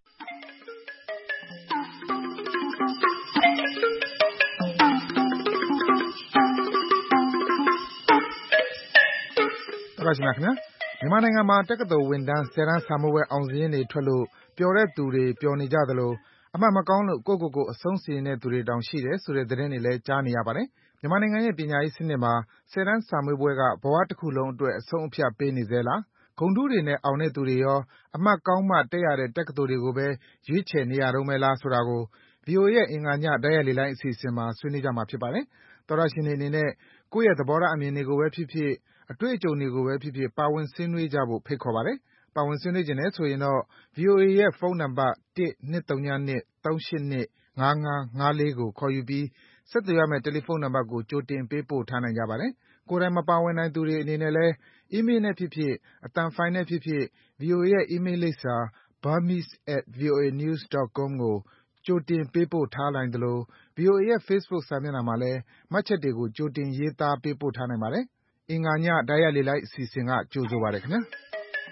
ဟုတ်ပါရှင်ခင်ဗျာမြန်မာနိုင်ငံမှာတက္ကသိုလ်ဝန်ထမ်းဆယ်တန်းစာမေးပွဲအောင်စာရင်းတွေထွက်လို့ပျော်တဲ့သူတွေပျော်နေကြသလိုအမှတ်မကောင်းလို့ကိုယ့်ကိုယ်ကိုအဆုံးစီရင်တဲ့သူတွေတောင်ရှိတယ်ဆိုတဲ့သတင်းတွေလည်းကြားနေရပါတယ်။မြန်မာနိုင်ငံရဲ့ပညာရေးစနစ်မှာဆယ်တန်းစာမေးပွဲကဘဝတစ်ခုလုံးအတွက်အဆုံးအဖြတ်ပေးနေသေးလား။ဂုဏ်ထူးတွေနဲ့အောင်တဲ့သူတွေရောအမှတ်ကောင်းမှတက်ရတဲ့တက္ကသိုလ်တွေကိုပဲရွေးချယ်နေရတော့မယ်လားဆိုတာကို ဗီအိုအေ ရဲ့အင်္ဂါညတိုက်ရိုက်လေလိုင်းအစီအစဉ်မှာဆွေးနွေးကြမှာဖြစ်ပါတယ်။သောတရှင်တွေအနေနဲ့ကိုယ့်ရဲ့သဘောထားအမြင်တွေကိုပဲဖြစ်ဖြစ်အတွေ့အကြုံတွေကိုပဲဖြစ်ဖြစ်ပါဝင်ဆွေးနွေးကြဖို့ဖိတ်ခေါ်ပါတယ်။ပါဝင်ဆွေးနွေးချင်တယ်ဆိုရင်တော့ ဗီအိုအေ ရဲ့ဖုန်းနံပါတ်တစ် ၂၀၂ ၃၈၂ ၅၅၅၄ကိုခေါ်ယူပြီးဆက်သွယ်ရမယ့်တယ်လီဖုန်းနံပါတ်ကိုကြိုတင်ပေးပို့ထားနိုင်ကြပါတယ်။ကိုယ်တိုင်မပါဝင်နိုင်သူတွေအနေနဲ့လည်းအီးမေးလ်နဲ့ဖြစ်ဖြစ်အသံဖိုင်နဲ့ဖြစ်ဖြစ် ဗီအိုအေ ရဲ့အီးမေးလ်လိပ်စာ burmese at voanews dot com ကိုကြိုတင်ပေးပို့ထားနိုင်သလို ဗီအိုအေ ရဲ့ Facebook စာမျက်နှာမှာလည်းမှတ်ချက်တွေကိုကြိုတင်ရေးသားပေးပို့ထားနိုင်ပါတယ်။အင်္ဂါညတိုက်ရိုက်လေလိုင်းအစီအစဉ်ကကြိုဆိုပါတယ်ခင်ဗျာ။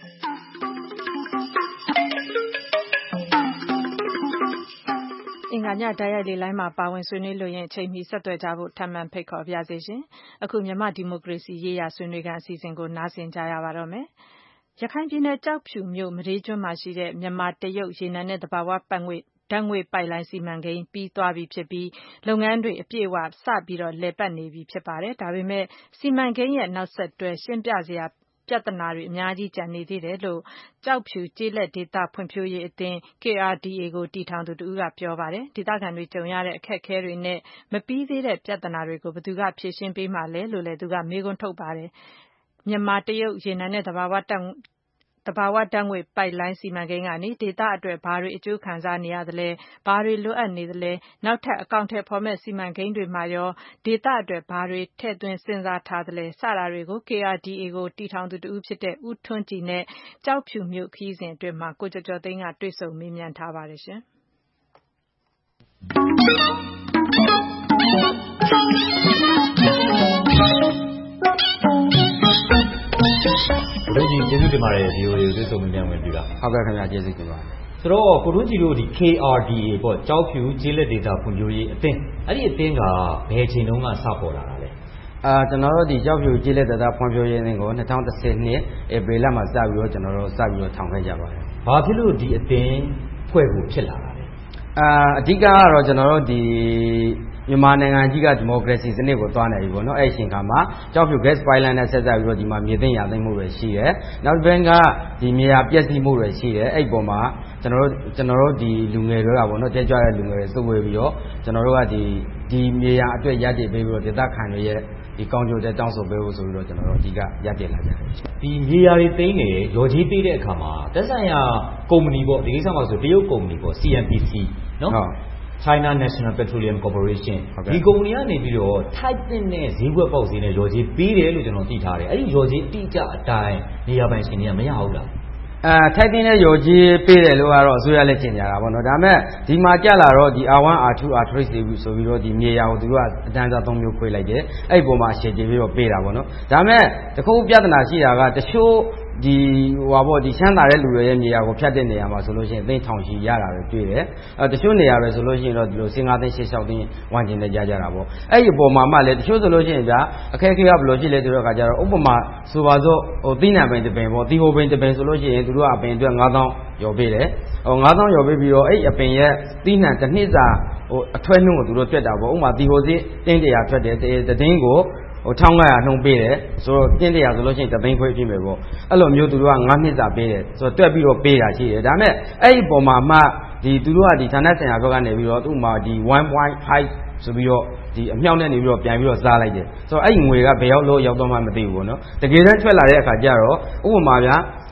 အင်္ဂါညတိုက်ရိုက်လေလိုင်းမှာပါဝင်ဆွေးနွေးလို့ရင်အချိန်မီဆက်သွယ်ကြဖို့ထပ်မံဖိတ်ခေါ်ပါရစေရှင်။အခုမြန်မာဒီမိုကရေစီရေးရာဆွေးနွေးခန်းအစီအစဉ်ကိုနားဆင်ကြရပါတော့မယ်။ရခိုင်ပြည်နယ်ကျောက်ဖြူမြို့မဒေးကျွန်းမှာရှိတဲ့မြန်မာတရုတ်ရေနံနဲ့သဘာဝပတ်ငွေဓာတ်ငွေ့ပိုက်လိုင်းစီမံကိန်းပြီးသွားပြီဖြစ်ပြီးလုပ်ငန်းတွေအပြည့်အဝစပြီးတော့လည်ပတ်နေပြီဖြစ်ပါတယ်။ဒါပေမဲ့စီမံကိန်းရဲ့နောက်ဆက်တွဲရှင်းပြစရာပြဿနာတွေအများကြီးကျန်နေသေးတယ်လို့ကျောက်ဖြူကျေးလက်ဒေသဖွံ့ဖြိုးရေးအသင်း K R D A ကိုတည်ထောင်သူတဦးကပြောပါတယ်။ဒေသခံတွေကြုံရတဲ့အခက်အခဲတွေနဲ့မပြီးသေးတဲ့ပြဿနာတွေကိုဘယ်သူကဖြေရှင်းပေးမှာလဲလို့လည်းသူကမေးခွန်းထုတ်ပါတယ်။မြန်မာတရုတ်ရေနံနဲ့သဘာဝဓာတ်သဘာဝဓာတ်ငွေ့ပိုက်လိုင်းစီမံကိန်းကနေဒေသအတွက်ဘာတွေအကျိုးခံစားနေရသလဲဘာတွေလိုအပ်နေသလဲနောက်ထပ်အကောင့်ထဲဖော်မဲ့စီမံကိန်းတွေမှာရောဒေသအတွက်ဘာတွေထည့်သွင်းစဉ်းစားထားသလဲစတာတွေကို K R D A ကိုတည်ထောင်သူတဦးဖြစ်တဲ့ဦးထွန်းကြည်နဲ့ကျောက်ဖြူမြို့ခရီးစဉ်အတွင်းမှာကိုကျော်ကျော်သိန်းကတွေ့ဆုံမေးမြန်းထားပါတယ်ရှင်ကိုထွန်းကြည်ကျေးဇူးတင်ပါတယ် ဗီအိုအေ ကိုတွေ့ဆုံမေးမြန်းခွင့်ပြုတာဟုတ်ကဲ့ခင်ဗျာကျေးဇူးတင်ပါတယ်ဆိုတော့ကိုထွန်းကြည်တို့ဒီ K R D A ပေါ့ကျောက်ဖြူကျေးလက်ဒေသဖွံ့ဖြိုးရေးအသင်းအဲ့ဒီအသင်းကဘယ်အချိန်တုန်းကစပေါ်လာတာလဲအာကျွန်တော်တို့ဒီကျောက်ဖြူကျေးလက်ဒေသဖွံ့ဖြိုးရေးအသင်းကို၂၀၁၀နှစ်ဧပြီလမှာစပြီးတော့ကျွန်တော်တို့စပြီးတော့ထောင်ခဲ့ကြပါတယ်ဘာဖြစ်လို့ဒီအသင်းဖွဲ့ဖို့ဖြစ်လာတာလဲအာအဓိကကတော့ကျွန်တော်တို့ဒီမြန်မာနိုင်ငံကြီးကဒီမိုကရေစီစနစ်ကိုသွားနေပြီပေါ့နော်အဲ့ဒီအချိန်ခါမှာကျောက်ဖြူ gas pipeline နဲ့ဆက်စပ်ပြီးတော့ဒီမှာမြေသိမ်းရသိမ်းမှုတွေရှိတယ်နောက်တစ်ပိုင်းကဒီမြေယာပျက်စီးမှုတွေရှိတယ်အဲ့ဒီပုံမှာကျွန်တော်တို့ကျွန်တော်တို့ဒီလူငယ်တွေကပေါ့နော်တက်ကြွတဲ့လူငယ်တွေစုဝေးပြီးတော့ကျွန်တော်တို့ကဒီဒီမြေယာအတွက်ရည်တည်ပေးပြီးတော့ဒေသခံတွေရဲ့ဒီကောင်းကျိုးတဲ့တောင်းဆိုပေးဖို့ဆိုပြီးတော့ကျွန်တော်တို့အဓိကရည်တည်လာကြတယ်ဒီမြေယာတွေသိမ်းနေရော်ကြီးပေးတဲ့အခါမှာတက်ဆိုင်ရာကုမ္ပဏီပေါ့ဒီကိစ္စမှာဆိုတရုတ်ကုမ္ပဏီပေါ့ C N P C နော်China National Petroleum Corporation ဒီကုမ္ပဏီကနေပြီးတော့ထိုက်တဲ့နဲ့ဈေးကွက်ပေါက်ဈေးနဲ့ရော်ကြီးပေးတယ်လို့ကျွန်တော်သိထားတယ်အဲ့ဒီရော်ကြီးအတိအကျအတိုင်းနေရာပိုင်ရှင်တွေကမရဟုတ်လားအဲထိုက်တဲ့နဲ့ရော်ကြီးပေးတယ်လို့ကတော့အစိုးရလည်းကျင်ကြတာပေါ့နော်ဒါပေမဲ့ဒီမှာကြလာတော့ဒီ R one R two R three ဆိုပြီးဆိုပြီးတော့ဒီမြေယာကိုသူတို့ကအတန်းစားသုံးမျိုးခွဲလိုက်တယ်အဲ့ဒီပုံမှာအရှည်ကြီးပြီးတော့ပေးတာပေါ့နော်ဒါပေမဲ့တခုပြဿနာရှိတာကတချို့ဒီဟိုပါပေါ့ဒီချမ်းသာတဲ့လူတွေရဲ့နေရာကိုဖြတ်တဲ့နေရာမှာဆိုလို့ရှိရင်အသိထောင်ချီရတာပဲတွေ့တယ်အဲတချို့နေရာပဲဆိုလို့ရှိရင်တော့ဒီလို၅သိန်း၆သိန်းဝန်းကျင်နဲ့ကြကြတာပေါ့အဲ့ဒီအပေါ်မှာမှလည်းတချို့ဆိုလို့ရှိရင်ဗျာအခက်အခဲကဘယ်လိုရှိလဲဆိုတော့အခါကျတော့ဥပမာဆိုပါစို့ဟိုသီးနှံပင်တစ်ပင်ပေါ့သီးဟိုပင်တစ်ပင်ဆိုလို့ရှိရင်သူတို့ကအပင်အတွက်၅သောင်းရော်ပေးတယ်ဟို၅သောင်းရော်ပေးပြီးတော့အဲ့အပင်ရဲ့သီးနှံတစ်နှစ်စာဟိုအထွဲနှုန်းကိုသူတို့တွက်တာပေါ့ဥပမာသီဟိုစီတင်းတရာထွက်တယ်တတင်းကိုဟို၁၅၀၀နှုန်းပေးတယ်ဆိုတော့တင်းတရာဆိုလို့ရှိရင်တသိန်းခွဲဖြစ်မယ်ပေါ့အဲ့လိုမျိုးသူတို့က၅နှစ်စာပေးတယ်ဆိုတော့တွက်ပြီးတော့ပေးတာရှိတယ်ဒါပေမဲ့အဲ့ဒီပုံမှာမှဒီသူတို့ကဒီဌာနဆိုင်ရာဘက်ကနေပြီးတော့သူ့မှာဒီone point fiveဆိုပြီးတော့ဒီအမြောက်နဲ့နေပြီးတော့ပြန်ပြီးတော့စားလိုက်တယ်ဆိုတော့အဲ့ဒီငွေကဘယ်ရောက်လို့ရောက်တော့မှမသိဘူးပေါ့နော်တကယ်တမ်းထွက်လာတဲ့အခါကျတော့ဥပမာဗျာ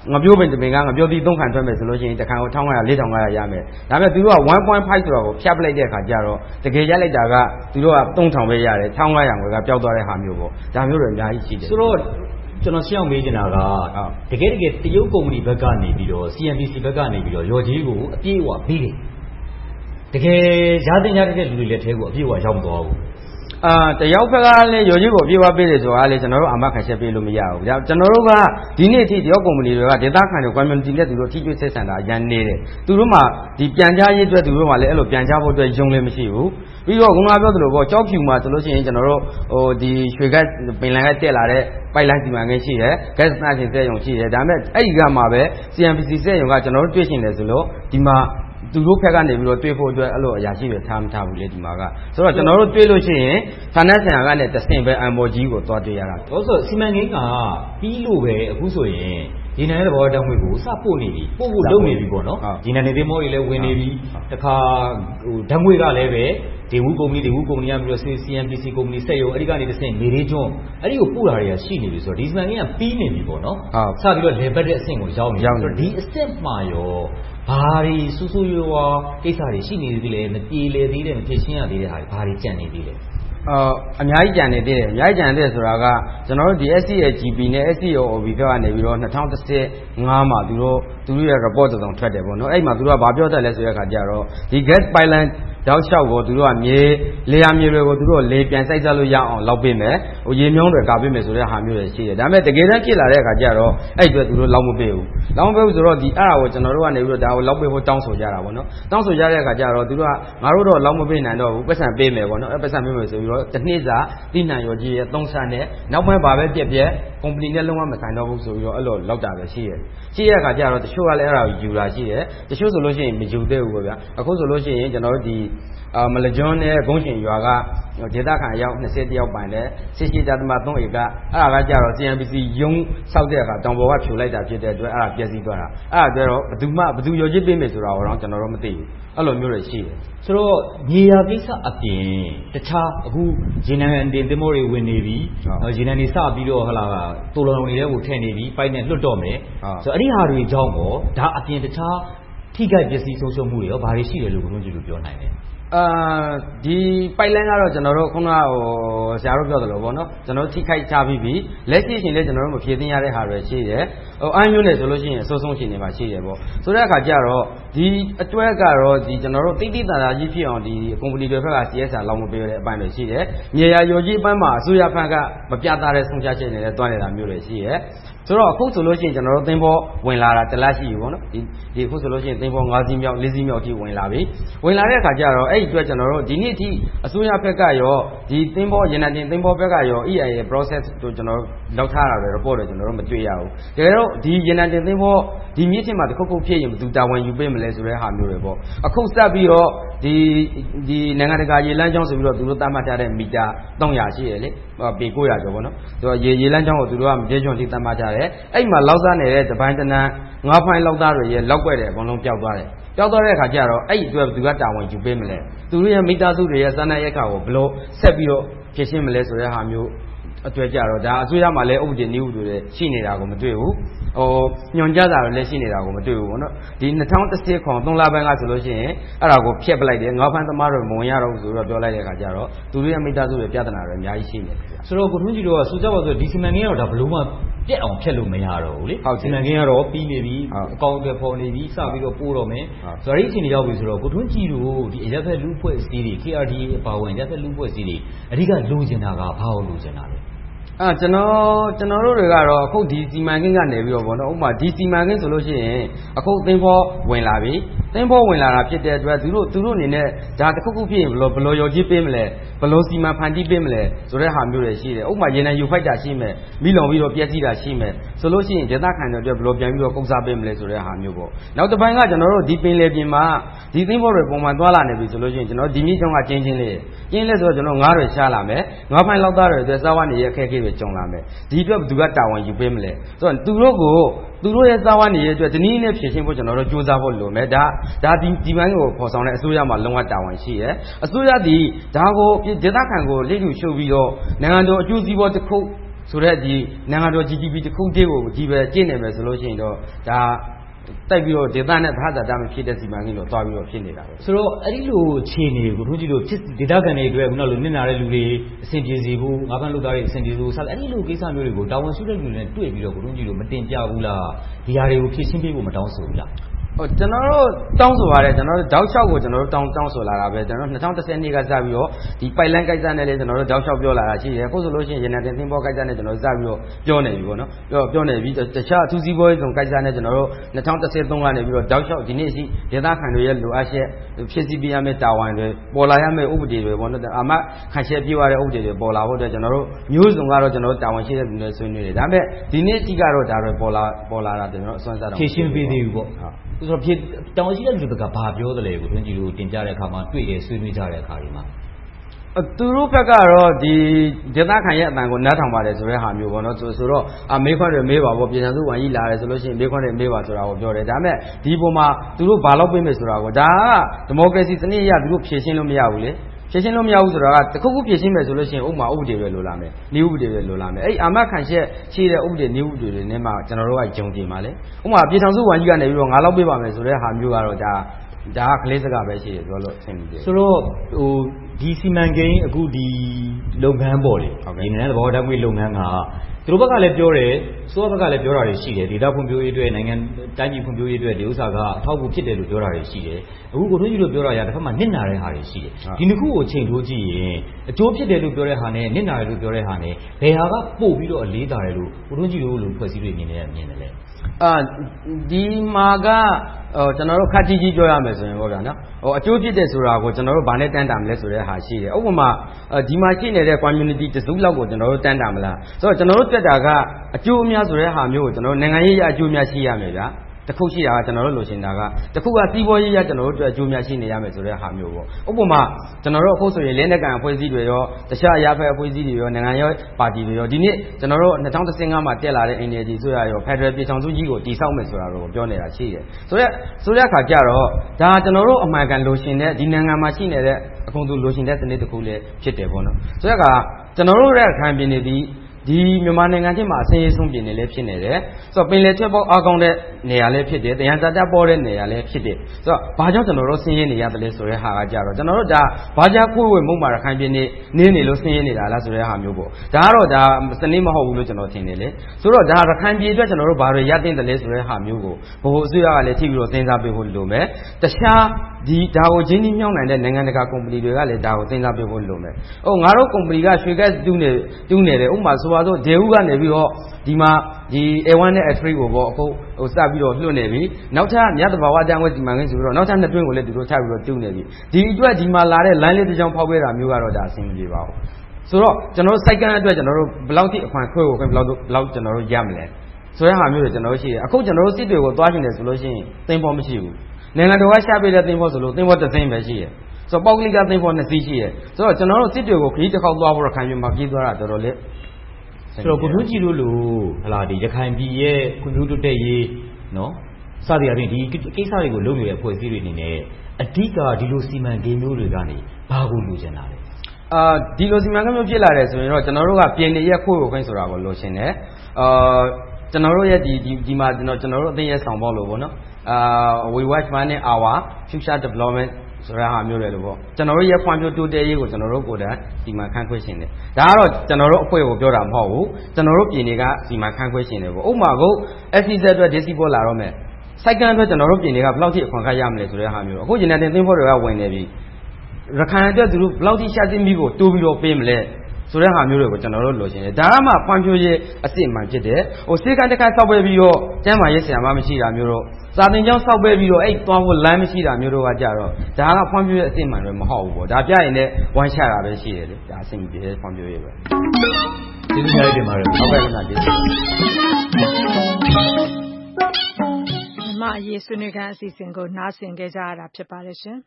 ငါပြောပင်တပင်ကငါပြောပြီးသုံးခံထွက်မယ်ဆိုလို့ရှိရင်တခါကိုတစ်ငါးရာလေးထောင်ငါးရာရမယ်ဒါပေမဲ့သူတို့က one point five ဆိုတော့ကိုဖြတ်ပလိုက်တဲ့အခါကျတော့တကယ်ရလိုက်တာကသူတို့ကသုံးထောင်ပဲရတယ်တစ်ငါးရာငွေကပျောက်သွားတဲ့ဟာမျိုးပေါ့ဒါမျိုးတွေအများကြီးရှိတယ်ဆိုတော့ကျွန်တော်ရှင်းအောင်မေးချင်တာကတကယ်တကယ်တရုတ်ကုမ္ပဏီဘက်ကနေပြီးတော့ C N B C ဘက်ကနေပြီးတော့ရော်ကြီးကိုအပြည့်အဝပေးတယ်တကယ်ရတဲ့ရတဲ့လူတွေလည်းထဲကိုအပြည့်အဝရောက်မသွားဘူးအာတယောက်ဘက်ကလည်းရော်ကြီးကိုအပြည့်အဝပေးတယ်ဆိုတာလေကျွန်တော်တို့အမှတ်ခံချက်ပေးလို့မရဘူးဗျာကျွန်တော်တို့ကဒီနေ့အထိတရုတ်ကုမ္ပဏီတွေကဒေသခံတွေ community နဲ့သူတို့ထိတွေ့ဆက်ဆံတာရန်နေတယ်သူတို့မှဒီပြန်ကြားရေးအတွက်သူတို့မှလည်းအဲ့လိုပြန်ကြားဖို့အတွက်ယုံလည်းမရှိဘူးပြီးတော့ခုနကပြောသလိုပေါ့ကြောက်ဖြူမှာဆိုလို့ရှိရင်ကျွန်တော်တို့ဟိုဒီရွှေကပင်လယ်ကတက်လာတဲ့ပိုက်လိုင်းစီမံကိန်းရှိတယ် gas station စက်ရုံရှိတယ်ဒါပေမဲ့အဲ့ဒီကမှပဲ C N B C စက်ရုံကကျွန်တော်တို့တွေ့ရှင်တယ်ဆိုလို့ဒီမှာသူတို့ဖက်ကနေပြီးတော့တွေ့ဖို့အတွက်အဲ့လိုအရာရှိတွေထားမထားဘူးလေဒီမှာကဆိုတော့ကျွန်တော်တို့တွေ့လို့ရှိရင်ဌာနဆိုင်ရာကလည်းတဆင့်ပဲအမ်ဘော်ကြီးကိုသွားတွေ့ရတာဟုတ်ဆိုစီမံကိန်းကပြီးလို့ပဲအခုဆိုရင်ဒီနယ်တဲ့ဘော်တံငွေကိုစပို့နေပြီပို့ဖို့လုပ်နေပြီပေါ့နော်ဒီနယ်နေသေးမောတွေလည်းဝင်နေပြီတခါဟိုတံငွေကလည်းပဲဒီဝူကုမ္ပဏီဒီဝူကုမ္ပဏီကပြီးတော့ C N B C ကုမ္ပဏီစက်ရုံအဲ့ဒီကနေတဆင့်နေလေးကျွန်းအဲ့ဒီကိုပို့တာတွေကရှိနေပြီဆိုတော့ဒီစီမံကိန်းကပြီးနေပြီပေါ့နော်စပြီးတော့လေပတ်တဲ့အဆင့်ကိုရောက်နေပြီဆိုတော့ဒီအဆင့်မှာရောဘာတွေစူးစူးရွားကိစ္စတွေရှိနေသေးလဲမပြေလေသေးတယ်မဖြစ်ရှင်းရသေးတဲ့ဟာတွေဘာတွေကြံနေသေးလဲအော်အများကြီးကြံနေသေးတယ်အများကြီးကြံနေတယ်ဆိုတာကကျွန်တော်တို့ဒီ S C A G P နဲ့ S C O O B ဘက်ကနေပြီးတော့၂၀၁၅မှာသူတို့သူတို့ရဲ့ report တုံထွက်တယ်ပေါ့နော်အဲ့မှာသူတို့ကဘာပြောတတ်လဲဆိုတဲ့အခါကျတော့ဒီ gas pipeline တောက်လျှောက်ကိုသူတို့ကမြေလေယာမြေတွေကိုသူတို့လေပြန်စိုက်ကြလို့ရအောင်လောက်ပေးမယ်ဟိုရေမြောင်းတွေကာပေးမယ်ဆိုတဲ့ဟာမျိုးတွေရှိတယ်ဒါပေမဲ့တကယ်တမ်းဖြစ်လာတဲ့အခါကျတော့အဲ့အတွက်သူတို့လောက်မပေးဘူးလောက်မပေးဘူးဆိုတော့ဒီအဲ့ဒါကိုကျွန်တော်တို့ကနေပြီးတော့ဒါကိုလောက်ပေးဖို့တောင်းဆိုကြတာပေါ့နော်တောင်းဆိုကြတဲ့အခါကျတော့သူတို့ကငါတို့တော့လောက်မပေးနိုင်တော့ဘူးပတ်စံပေးမယ်ပေါ့နော်အဲ့ပတ်စံပေးမယ်ဆိုပြီးတော့တစ်နှစ်စာတိနှံရော်ကြီးရဲ့သုံးဆနဲ့နောက်ပိုင်းဘာပဲပြက်ပြက်ကုမ္ပဏီနဲ့လုံးဝမဆိုင်တော့ဘူးဆိုပြီးတော့အဲ့လိုလောက်တာပဲရှိတယ်ရှိတဲ့အခါကျတော့တချို့ကလည်းအဲ့ဒါကိုယူတာရှိတယ်တချို့ဆိုလို့ရှိရင်မယူသေးဘူးပေါ့ဗျာအခုဆိုလို့ရှိရင်ကျွန်တော်တို့ဒီအာမလကျွန်းနဲ့ဂုံးရှင်ရွာကဒေသခံအယောက်၂၀ယောက်ပိုင်တဲ့ ၁၈.၃ ဧကအဲ့ဒါကကြတော့ C N B C ရုံးဆောက်တဲ့အခါတောင်ပေါ်ကဖြိုလိုက်တာဖြစ်တဲ့အတွက်အဲ့ဒါပျက်စီးသွားတာအဲ့ဒါတော့ဘယ်သူမှဘယ်သူရောချစ်ပေးမယ်ဆိုတာတော့ကျွန်တော်တို့မသိဘူးအဲ့လိုမျိုးတွေရှိတယ်ဆိုတော့မြေယာကိစ္စအပြင်တခြားအခုရေနံတင်သင်္ဘောတွေဝင်နေပြီရေနံတွေစပြီးတော့ဟလာတိုးလောင်တွေလည်းကိုထည့်နေပြီပိုက်နဲ့လွတ်တော့မယ်ဆိုတော့အဲ့ဒီဟာတွေကြောင့်ပေါ့ဒါအပြင်တခြားထိခိုက်ပျက်စီးဆုံးရှုံးမှုတွေရောဘာတွေရှိတယ်လို့ဘုန်းကြီးတို့ပြောနိုင်တယ်အာဒီပိုက်လိုင်းကတော့ကျွန်တော်တို့ခုနကဟိုဆရာတို့ပြောသလိုပေါ့နော်ကျွန်တော်ထိခိုက်ချပြီးပြီလက်ရှိရှင်လည်းကျွန်တော်တို့မဖြည့်သိမ်းရတဲ့ဟာတွေရှိတယ်ဟိုအမ်းမျိုးနဲ့ဆိုလို့ရှိရင်အဆိုးဆုံးရှင်တွေမှာရှိတယ်ပေါ့ဆိုတဲ့အခါကျတော့ဒီအတွဲကတော့ဒီကျွန်တော်တို့တိတိတသာကြီးဖြစ်အောင်ဒီကုမ္ပဏီတွေဘက်က C S R လောက်မပေးတဲ့အပိုင်းတွေရှိတယ်မြေယာရော်ကြီးအပိုင်းမှာအစိုးရဘက်ကမပြသတဲ့ဆုံးဖြတ်ချက်တွေနဲ့တွားနေတာမျိုးတွေရှိတယ်ဆိုတော့အခုဆိုလို့ရှိရင်ကျွန်တော်တို့သင်္ဘောဝင်လာတာတလားရှိပြီပေါ့နော်ဒီဒီအခုဆိုလို့ရှိရင်သင်္ဘော၅စီးမြောက်၄စီးမြောက်ထိဝင်လာပြီဝင်လာတဲ့အခါကျတော့အဲ့ဒီအတွက်ကျွန်တော်တို့ဒီနေ့အထိအစိုးရဘက်ကရောဒီသင်္ဘောရေနံတင်သင်္ဘောဘက်ကရော E I A process တို့ကျွန်တော်တို့လောက်ထားတာတွေ report တွေကျွန်တော်တို့မတွေ့ရဘူးတကယ်တော့ဒီရေနံတင်သင်္ဘောဒီမြစ်ချင်းမှာတစ်ခုခုဖြစ်ရင်ဘယ်သူတာဝန်ယူပေးမလဲဆိုတဲ့ဟာမျိုးတွေပေါ့အခုစပ်ပြီးတော့ဒီဒီနိုင်ငံတကာရေလမ်းကြောင်းဆိုပြီးတော့သူတို့သတ်မှတ်ထားတဲ့မီတာ၃၀၀ရှိရလေပေ၉၀၀ကျော်ပေါ့နော်ဆိုတော့ရေရေလမ်းကြောင်းကိုသူတို့ကမကျေချွန်ထိသတ်မှတ်ထားတယ်အဲ့မှာလောက်စားနေတဲ့တပိုင်းတနန်းငါးဖိုင်လောက်သားတွေရဲ့လောက်ွက်တယ်အကုန်လုံးပျောက်သွားတယ်ပျောက်သွားတဲ့အခါကျတော့အဲ့ဒီအတွက်သူကတာဝန်ယူပေးမလဲသူတို့ရဲ့မိသားစုတွေရဲ့စားနပ်ရိက္ခာကိုဘယ်လိုဆက်ပြီးတော့ဖြစ်ရှင်းမလဲဆိုတဲ့ဟာမျိုးအတွက်ကြတော့ဒါအစိုးရမှာလည်းဥပဒေနည်းဥပဒေရှိနေတာကိုမတွေ့ဘူးဟိုညွန်ကြားတာလည်းရှိနေတာကိုမတွေ့ဘူးပေါ့နော်ဒီ၂၀၁၈ခွန်၃လပိုင်းကဆိုလို့ရှိရင်အဲ့ဒါကိုဖျက်ပလိုက်တယ်ငါးဖန်းသမားတွေမဝင်ရတော့ဘူးဆိုတော့ပြောလိုက်တဲ့အခါကျတော့သူတို့ရဲ့မိသားစုတွေပြဿနာတွေအများကြီးရှိနေတယ်ဆိုတော့ကိုထွန်းကြီးတို့ကဆိုကြပါစို့ဒီစီမံကိန်းကတော့ဒါဘလို့မှပြက်အောင်ဖျက်လို့မရတော့ဘူးလေစီမံကိန်းကတော့ပြီးနေပြီအကောင့်တွေပေါ်နေပြီစပြီးတော့ပို့တော့မယ်ဆိုတော့အဲ့ဒီအချိန်ရောက်ပြီဆိုတော့ကိုထွန်းကြီးတို့ဒီအရက်ဖက်လူဖွဲ့အစည်းတွေ K R D A အပါဝင်အရက်ဖက်လူဖွဲ့အစည်းတွေအဓိကလိုချင်တာကဘာလို့လိုချင်တာလဲအာကျွန်တော်ကျွန်တော်တို့တွေကတော့အခုဒီစီမံကိန်းကနေပြီးတော့ဗောနော်ဥပမာဒီစီမံကိန်းဆိုလို့ရှိရင်အခုသင်္ဘောဝင်လာပြီသင်္ဘောဝင်လာတာဖြစ်တဲ့အတွက်သူတို့သူတို့အနေနဲ့ဒါတစ်ခုခုဖြစ်ရင်ဘယ်လိုဘယ်လိုရော်ကြီးပေးမလဲဘယ်လိုစီမံဖန်တီးပေးမလဲဆိုတဲ့ဟာမျိုးတွေရှိတယ်ဥပမာရေနံယူဖိုက်တာရှိမယ်မိလောင်ပြီးတော့ပြည့်စည်တာရှိမယ်ဆိုလို့ရှိရင်ဒေသခံတွေအတွက်ဘယ်လိုပြန်ပြီးတော့ကုစားပေးမလဲဆိုတဲ့ဟာမျိုးပေါ့နောက်တစ်ပိုင်းကကျွန်တော်တို့ဒီပင်လယ်ပြင်မှာဒီသင်္ဘောတွေပုံမှန်သွားလာနေပြီဆိုလို့ရှိရင်ကျွန်တော်ဒီမြစ်ကြောင်းကကျင်းချင်းလေးကျင်းလဲဆိုတော့ကျွန်တော်ငါးတွေရှားလာမယ်ငါးဖိုင်လောက်သားတွေအတွက်စားဝတ်နေရအခက်အခဲတွေကြုံလာမယ်ဒီအတွက်ဘယ်သူကတာဝန်ယူပေးမလဲဆိုတော့သူတို့ကိုသူတို့ရဲ့စားဝတ်နေရအတွက်ဒီနည်းနဲ့ဖြည့်ရှင်းဖို့ကျွန်တော်တို့စူးစမ်းဖို့လိုမယ်ဒါဒါဒီဒီပိုင်းကိုပေါ်ဆောင်တဲ့အစိုးရမှာလုံးဝတာဝန်ရှိတယ်အစိုးရဒီဒါကိုဒေသခံကိုလိမ့်လူရှုပ်ပြီးတော့နိုင်ငံတော်အကျိုးစီးပွားတစ်ခုဆိုတော့ဒီနိုင်ငံတော် ဂျီ ဒီ ပီ တစ်ခုတည်းကိုဒီပဲကျင့်နေမယ်ဆိုလို့ရှိရင်တော့ဒါတိုက်ပြီးတော့ဒေသနဲ့ဘာသာတာမဖြစ်တဲ့စီမံကိန်းတော့တွားပြီးတော့ဖြစ်နေတာပဲဆိုတော့အဲ့ဒီလိုအခြေအနေကိုတို့ကြည့်လို့ဒေသခံတွေအတွက်ခုနလိုနစ်နာတဲ့လူတွေအဆင်ပြေစေဖို့ငါးဖမ်းလုပ်သားတွေအဆင်ပြေစေဖို့စသအဲ့ဒီလိုကိစ္စမျိုးတွေကိုတာဝန်ရှိတဲ့လူတွေနဲ့တွေ့ပြီးတော့တို့ကြည့်လို့မတင်ပြဘူးလားဒီဟာတွေကိုဖြည့်ရှင်းပေးဖို့မတောင်းဆိုဘူးလားဟိုကျွန်တော်တို့တောင်းဆိုပါတယ်ကျွန်တော်တို့တောက်လျှောက်ကိုကျွန်တော်တို့တောင်းတောင်းဆိုလာတာပဲကျွန်တော်တို့၂၀၁၀နှစ်ကစပြီးတော့ဒီပိုက်လိုင်းကိစ္စနဲ့လည်းကျွန်တော်တို့တောက်လျှောက်ပြောလာတာရှိတယ်အခုဆိုလို့ရှိရင်ရန်တင်သင်းဘောကိစ္စနဲ့ကျွန်တော်တို့စပြီးတော့ပြောနေပြီပေါ့နော်ပြောပြောနေပြီတခြားအထူးစီးပွားရေးဆောင်ကိစ္စနဲ့ကျွန်တော်တို့၂၀၁၃ကနေပြီးတော့တောက်လျှောက်ဒီနေ့ရှိဒေသခံတွေရဲ့လိုအပ်ချက်ဖြစ်စီပြရမယ့်တာဝန်တွေပေါ်လာရမယ့်ဥပဒေတွေပေါ့နော်အမခံချက်ပြရတဲ့ဥပဒေတွေပေါ်လာဖို့အတွက်ကျွန်တော်တို့မျိုးစုံကတော့ကျွန်တော်တို့တာဝန်ရှိတဲ့လူတွေဆွေးနွေးတယ်ဒါပေမဲ့ဒီနေ့တိကတော့ဒါတွေပေါ်လာပေါ်လာတာကျွန်တော်တို့အစွမ်းစားတော့ဖြည့်ရှင်းပေးသေးဘူးပေါ့ဆိုတော့ဖြစ်တောင်းရှိတဲ့လူတွေကဘာပြောသလဲကိုတွင်ကြီးတို့တင်ပြတဲ့အခါမှာတွေ့တယ်ဆွေးနွေးကြတဲ့အခါတွေမှာသူတို့ဘက်ကတော့ဒီဒေသခံရဲ့အတန်ကိုနားထောင်ပါတယ်ဆိုတဲ့ဟာမျိုးပေါ့နော်ဆိုဆိုတော့အမေခွန်းတွေမေးပါပေါ့ပြည်ထောင်စုဝန်ကြီးလာတယ်ဆိုလို့ရှိရင်မေခွန်းတွေမေးပါဆိုတာကိုပြောတယ်ဒါပေမဲ့ဒီပုံမှာသူတို့ဘာလို့ပြင်မယ်ဆိုတာကိုဒါကဒီမိုကရေစီစနစ်အရသူတို့ဖြည့်ရှင်းလို့မရဘူးလေဖြည့်ရှင်းလို့မရဘူးဆိုတာကတခုခုဖြည့်ရှင်းမယ်ဆိုလို့ရှိရင်ဥပမာဥပဒေပဲလိုလာမယ်နည်းဥပဒေပဲလိုလာမယ်အဲ့အာမခံချက်ရှိတဲ့ဥပဒေနည်းဥပဒေတွေနဲ့မှကျွန်တော်တို့ကယုံကြည်ပါလေဥပမာပြည်ထောင်စုဝန်ကြီးကနေပြီးတော့ငါလောက်ပေးပါမယ်ဆိုတဲ့ဟာမျိုးကတော့ဒါဒါကကလေးစကားပဲရှိတယ်ပြောလို့အဆင်ပြေတယ်ဆိုတော့ဟိုဒီစီမံကိန်းအခုဒီလုပ်ငန်းပေါ့လေဒီနိုင်ငံသဘောဓာတ်ငွေလုပ်ငန်းကသူတို့ဘက်ကလည်းပြောတယ်ဆိုတော့ဘက်ကလည်းပြောတာတွေရှိတယ်ဒေသဖွံ့ဖြိုးရေးအတွက်နိုင်ငံတိုင်းပြည်ဖွံ့ဖြိုးရေးအတွက်ဒီဥစ္စာကအထောက်အကူဖြစ်တယ်လို့ပြောတာတွေရှိတယ်အခုကိုထွန်းကြီးတို့ပြောတာရတစ်ဖက်မှာနစ်နာတဲ့ဟာတွေရှိတယ်ဒီနှစ်ခုကိုချိန်ထိုးကြည့်ရင်အကျိုးဖြစ်တယ်လို့ပြောတဲ့ဟာနဲ့နစ်နာတယ်လို့ပြောတဲ့ဟာနဲ့ဘယ်ဟာကပို့ပြီးတော့အလေးသာတယ်လို့ကိုထွန်းကြီးတို့လိုဖွဲ့စည်းတွေမြင်နေမြင်တယ်လေအာဒီမှာကဟိုကျွန်တော်တို့ခက်ကြီးကြီးပြောရမယ်ဆိုရင်ပေါ့ဗျာနော်ဟိုအကျိုးဖြစ်တယ်ဆိုတာကိုကျွန်တော်တို့ဘာနဲ့တန်းတာမလဲဆိုတဲ့ဟာရှိတယ်ဥပမာဒီမှာရှိနေတဲ့ community တစုလောက်ကိုကျွန်တော်တို့တန်းတာမလားဆိုတော့ကျွန်တော်တို့တက်တာကအကျိုးအများဆိုတဲ့ဟာမျိုးကိုကျွန်တော်တို့နိုင်ငံရေးအကျိုးများရှိရမယ်ဗျာတခုရှိတာကကျွန်တော်တို့လိုချင်တာကတခုကစီးပွားရေးရကျွန်တော်တို့အတွက်အကျိုးများရှိနေရမယ်ဆိုတဲ့ဟာမျိုးပေါ့ဥပမာကျွန်တော်တို့အခုဆိုရင်လင်းတဲ့ကံအဖွဲ့အစည်းတွေရောတခြားအရာဖက်အဖွဲ့အစည်းတွေရောနိုင်ငံရေးပါတီတွေရောဒီနေ့ကျွန်တော်တို့၂၀၁၅မှာတက်လာတဲ့ အန် အယ် ဒီ ဆိုရရော Federal ပြည်ထောင်စုကြီးကိုတည်ဆောက်မယ်ဆိုတာကိုပြောနေတာရှိတယ်ဆိုတော့ဆိုတဲ့အခါကျတော့ဒါကျွန်တော်တို့အမှန်ကန်လိုချင်တဲ့ဒီနိုင်ငံမှာရှိနေတဲ့အကုန်သူလိုချင်တဲ့စနစ်တစ်ခုလည်းဖြစ်တယ်ပေါ့နော်ဆိုတဲ့အခါကျွန်တော်တို့ရဲ့ခံပြည်နေသည်ဒီမြန်မာနိုင်ငံချင်းမှာအစင်းရေးဆုံးပြည်နယ်လည်းဖြစ်နေတယ်ဆိုတော့ပင်လယ်ချက်ပေါက်အားကောင်းတဲ့နေရာလည်းဖြစ်တယ်တရားစာတပေါ်တဲ့နေရာလည်းဖြစ်တယ်ဆိုတော့ဘာကြောင့်ကျွန်တော်တို့ဆင်းရဲနေရတယ်လဲဆိုတဲ့ဟာကကြတော့ကျွန်တော်တို့ဒါဘာကြခွေးဝေမုံမှာရခိုင်ပြည်နယ်နင်းနေလို့ဆင်းရဲနေတာလားဆိုတဲ့ဟာမျိုးပေါ့ဒါကတော့ဒါစနစ်မဟုတ်ဘူးလို့ကျွန်တော်ထင်တယ်လေဆိုတော့ဒါရခိုင်ပြည်အတွက်ကျွန်တော်တို့ဘာတွေရတင်တယ်လဲဆိုတဲ့ဟာမျိုးကိုဘို့အစိုးရကလည်းထိပြီးတော့စဉ်းစားပေးဖို့လိုမယ်တခြားဒီဒါကိုချင်းချင်းမြောင်းနိုင်တဲ့နိုင်ငံတကာကုမ္ပဏီတွေကလည်းဒါကိုစဉ်းစားပေးဖို့လိုမယ်ဟိုငါတို့ကုမ္ပဏီကရွှေကက်တူးနေတူးနေတယ်ဥပမာဆိုပါတော့ဒေဦးကနေပြီးတော့ဒီမှာဒီ A ဝမ်း နဲ့ A သရီ ကိုပေါ့အခုဟိုစပြီးတော့လွှတ်နေပြီနောက်ထပ်မြတ်တဘာဝတန်ဝဲဒီမှာငင်းဆိုပြီးတော့နောက်ထပ်နှစ်တွင်းကိုလည်းသူတို့ထပ်ပြီးတော့တူးနေပြီဒီအတွက်ဒီမှာလာတဲ့ line လေးတစ်ချောင်းဖောက်ပေးတာမျိုးကတော့ဒါအဆင်မပြေပါဘူးဆိုတော့ကျွန်တော်တို့စိုက်ကန်းအတွက်ကျွန်တော်တို့ဘယ်လောက်ထိအခွင့်ခွဲကိုဘယ်လောက်ဘယ်လောက်ကျွန်တော်တို့ရမလဲဆိုတဲ့ဟာမျိုးတွေကျွန်တော်တို့ရှိတယ်အခုကျွန်တော်တို့စစ်တွေကိုသွားချင်တယ်ဆိုလို့ရှိရင်သင်္ဘောမရှိဘူးနိုင်ငံတော်ကရှာပေးတဲ့သင်္ဘောဆိုလို့သင်္ဘောတစ်သိန်းပဲရှိတယ်ဆိုတော့ပေါက်ကလေးကသင်္ဘောနှစ်စီးရှိတယ်ဆိုတော့ကျွန်တော်တို့စစ်တွေကိုခရီးတစ်ခေါက်သွားဖို့ခံပြီးမှပြေးသွားတာတော်တော်လေးဆိုတော့ကိုထွန်းကြည်တို့လိုဟလာဒီရခိုင်ပြည်ရဲ့ကွန်ပျူတာတက်ရေးနော်စသည်အပြင်ဒီကိစ္စတွေကိုလုပ်နေတဲ့အဖွဲ့အစည်းတွေအနေနဲ့အဓိကဒီလိုစီမံကိန်းမျိုးတွေကနေဘာကိုလိုချင်တာလဲအာဒီလိုစီမံကိန်းမျိုးဖြစ်လာတယ်ဆိုရင်တော့ကျွန်တော်တို့ကပြည်နယ်ရဲ့ခွေကိုခိုင်းဆိုတာကိုလိုချင်တယ်အာကျွန်တော်တို့ရဲ့ဒီဒီမှာကျွန်တော်ကျွန်တော်တို့အသိရဲ့ဆောင်ပေါက်လို့ပေါ့နော်အာ we watch man in our future development ဆိုတဲ့ဟာမျိုးတွေလို့ပေါ့ကျွန်တော်တို့ရဲ့ဖွံ့ဖြိုးတိုးတက်ရေးကိုကျွန်တော်တို့ကိုယ်တိုင်ဒီမှာခန့်ခွဲရှင်တယ်ဒါကတော့ကျွန်တော်တို့အဖွဲ့ကိုပြောတာမဟုတ်ဘူးကျွန်တော်တို့ပြည်နယ်ကဒီမှာခန့်ခွဲရှင်တယ်ပေါ့ဥပမာကို F C Z အတွက် D C ပေါ်လာတော့မယ်စိုက်ကန်းအတွက်ကျွန်တော်တို့ပြည်နယ်ကဘယ်လောက်ထိအခွန်ခရရမလဲဆိုတဲ့ဟာမျိုးအခုဂျင်နယ်တင်သင်းဖို့တွေကဝင်နေပြီရခိုင်အတွက်သူတို့ဘယ်လောက်ထိရှာသိမိဖို့တိုးပြီးတော့ပေးမလဲဆိုတဲ့ဟာမျိုးတွေကိုကျွန်တော်တို့လိုချင်တယ်ဒါမှဖွံ့ဖြိုးရေးအစစ်အမှန်ဖြစ်တယ်ဟိုစေကန်းတစ်ခါဆောက်ပေးပြီးတော့ကျမ်းမာရေးဆရာမမရှိတာမျိုးတော့စာသင်ကျောင်းဆောက်ပေးပြီးတော့အဲ့သွားဖို့လမ်းမရှိတာမျိုးတော့ကကြတော့ဒါကဖွံ့ဖြိုးရေးအစစ်အမှန်တွေမဟုတ်ဘူးပေါ့ဒါပြရင်လည်းဝမ်းချတာပဲရှိတယ်လေဒါအဆင်ပြေတဲ့ဖွံ့ဖြိုးရေးပဲကျေးဇူးများတင်ပါတယ်ဟုတ်ကဲ့ခင်ဗျာကျေးဇူးမအရေးဆွေးနွေးခန်းအစီအစဉ်ကိုနားဆင်ကြကြရတာဖြစ်ပါတယ်ရှင်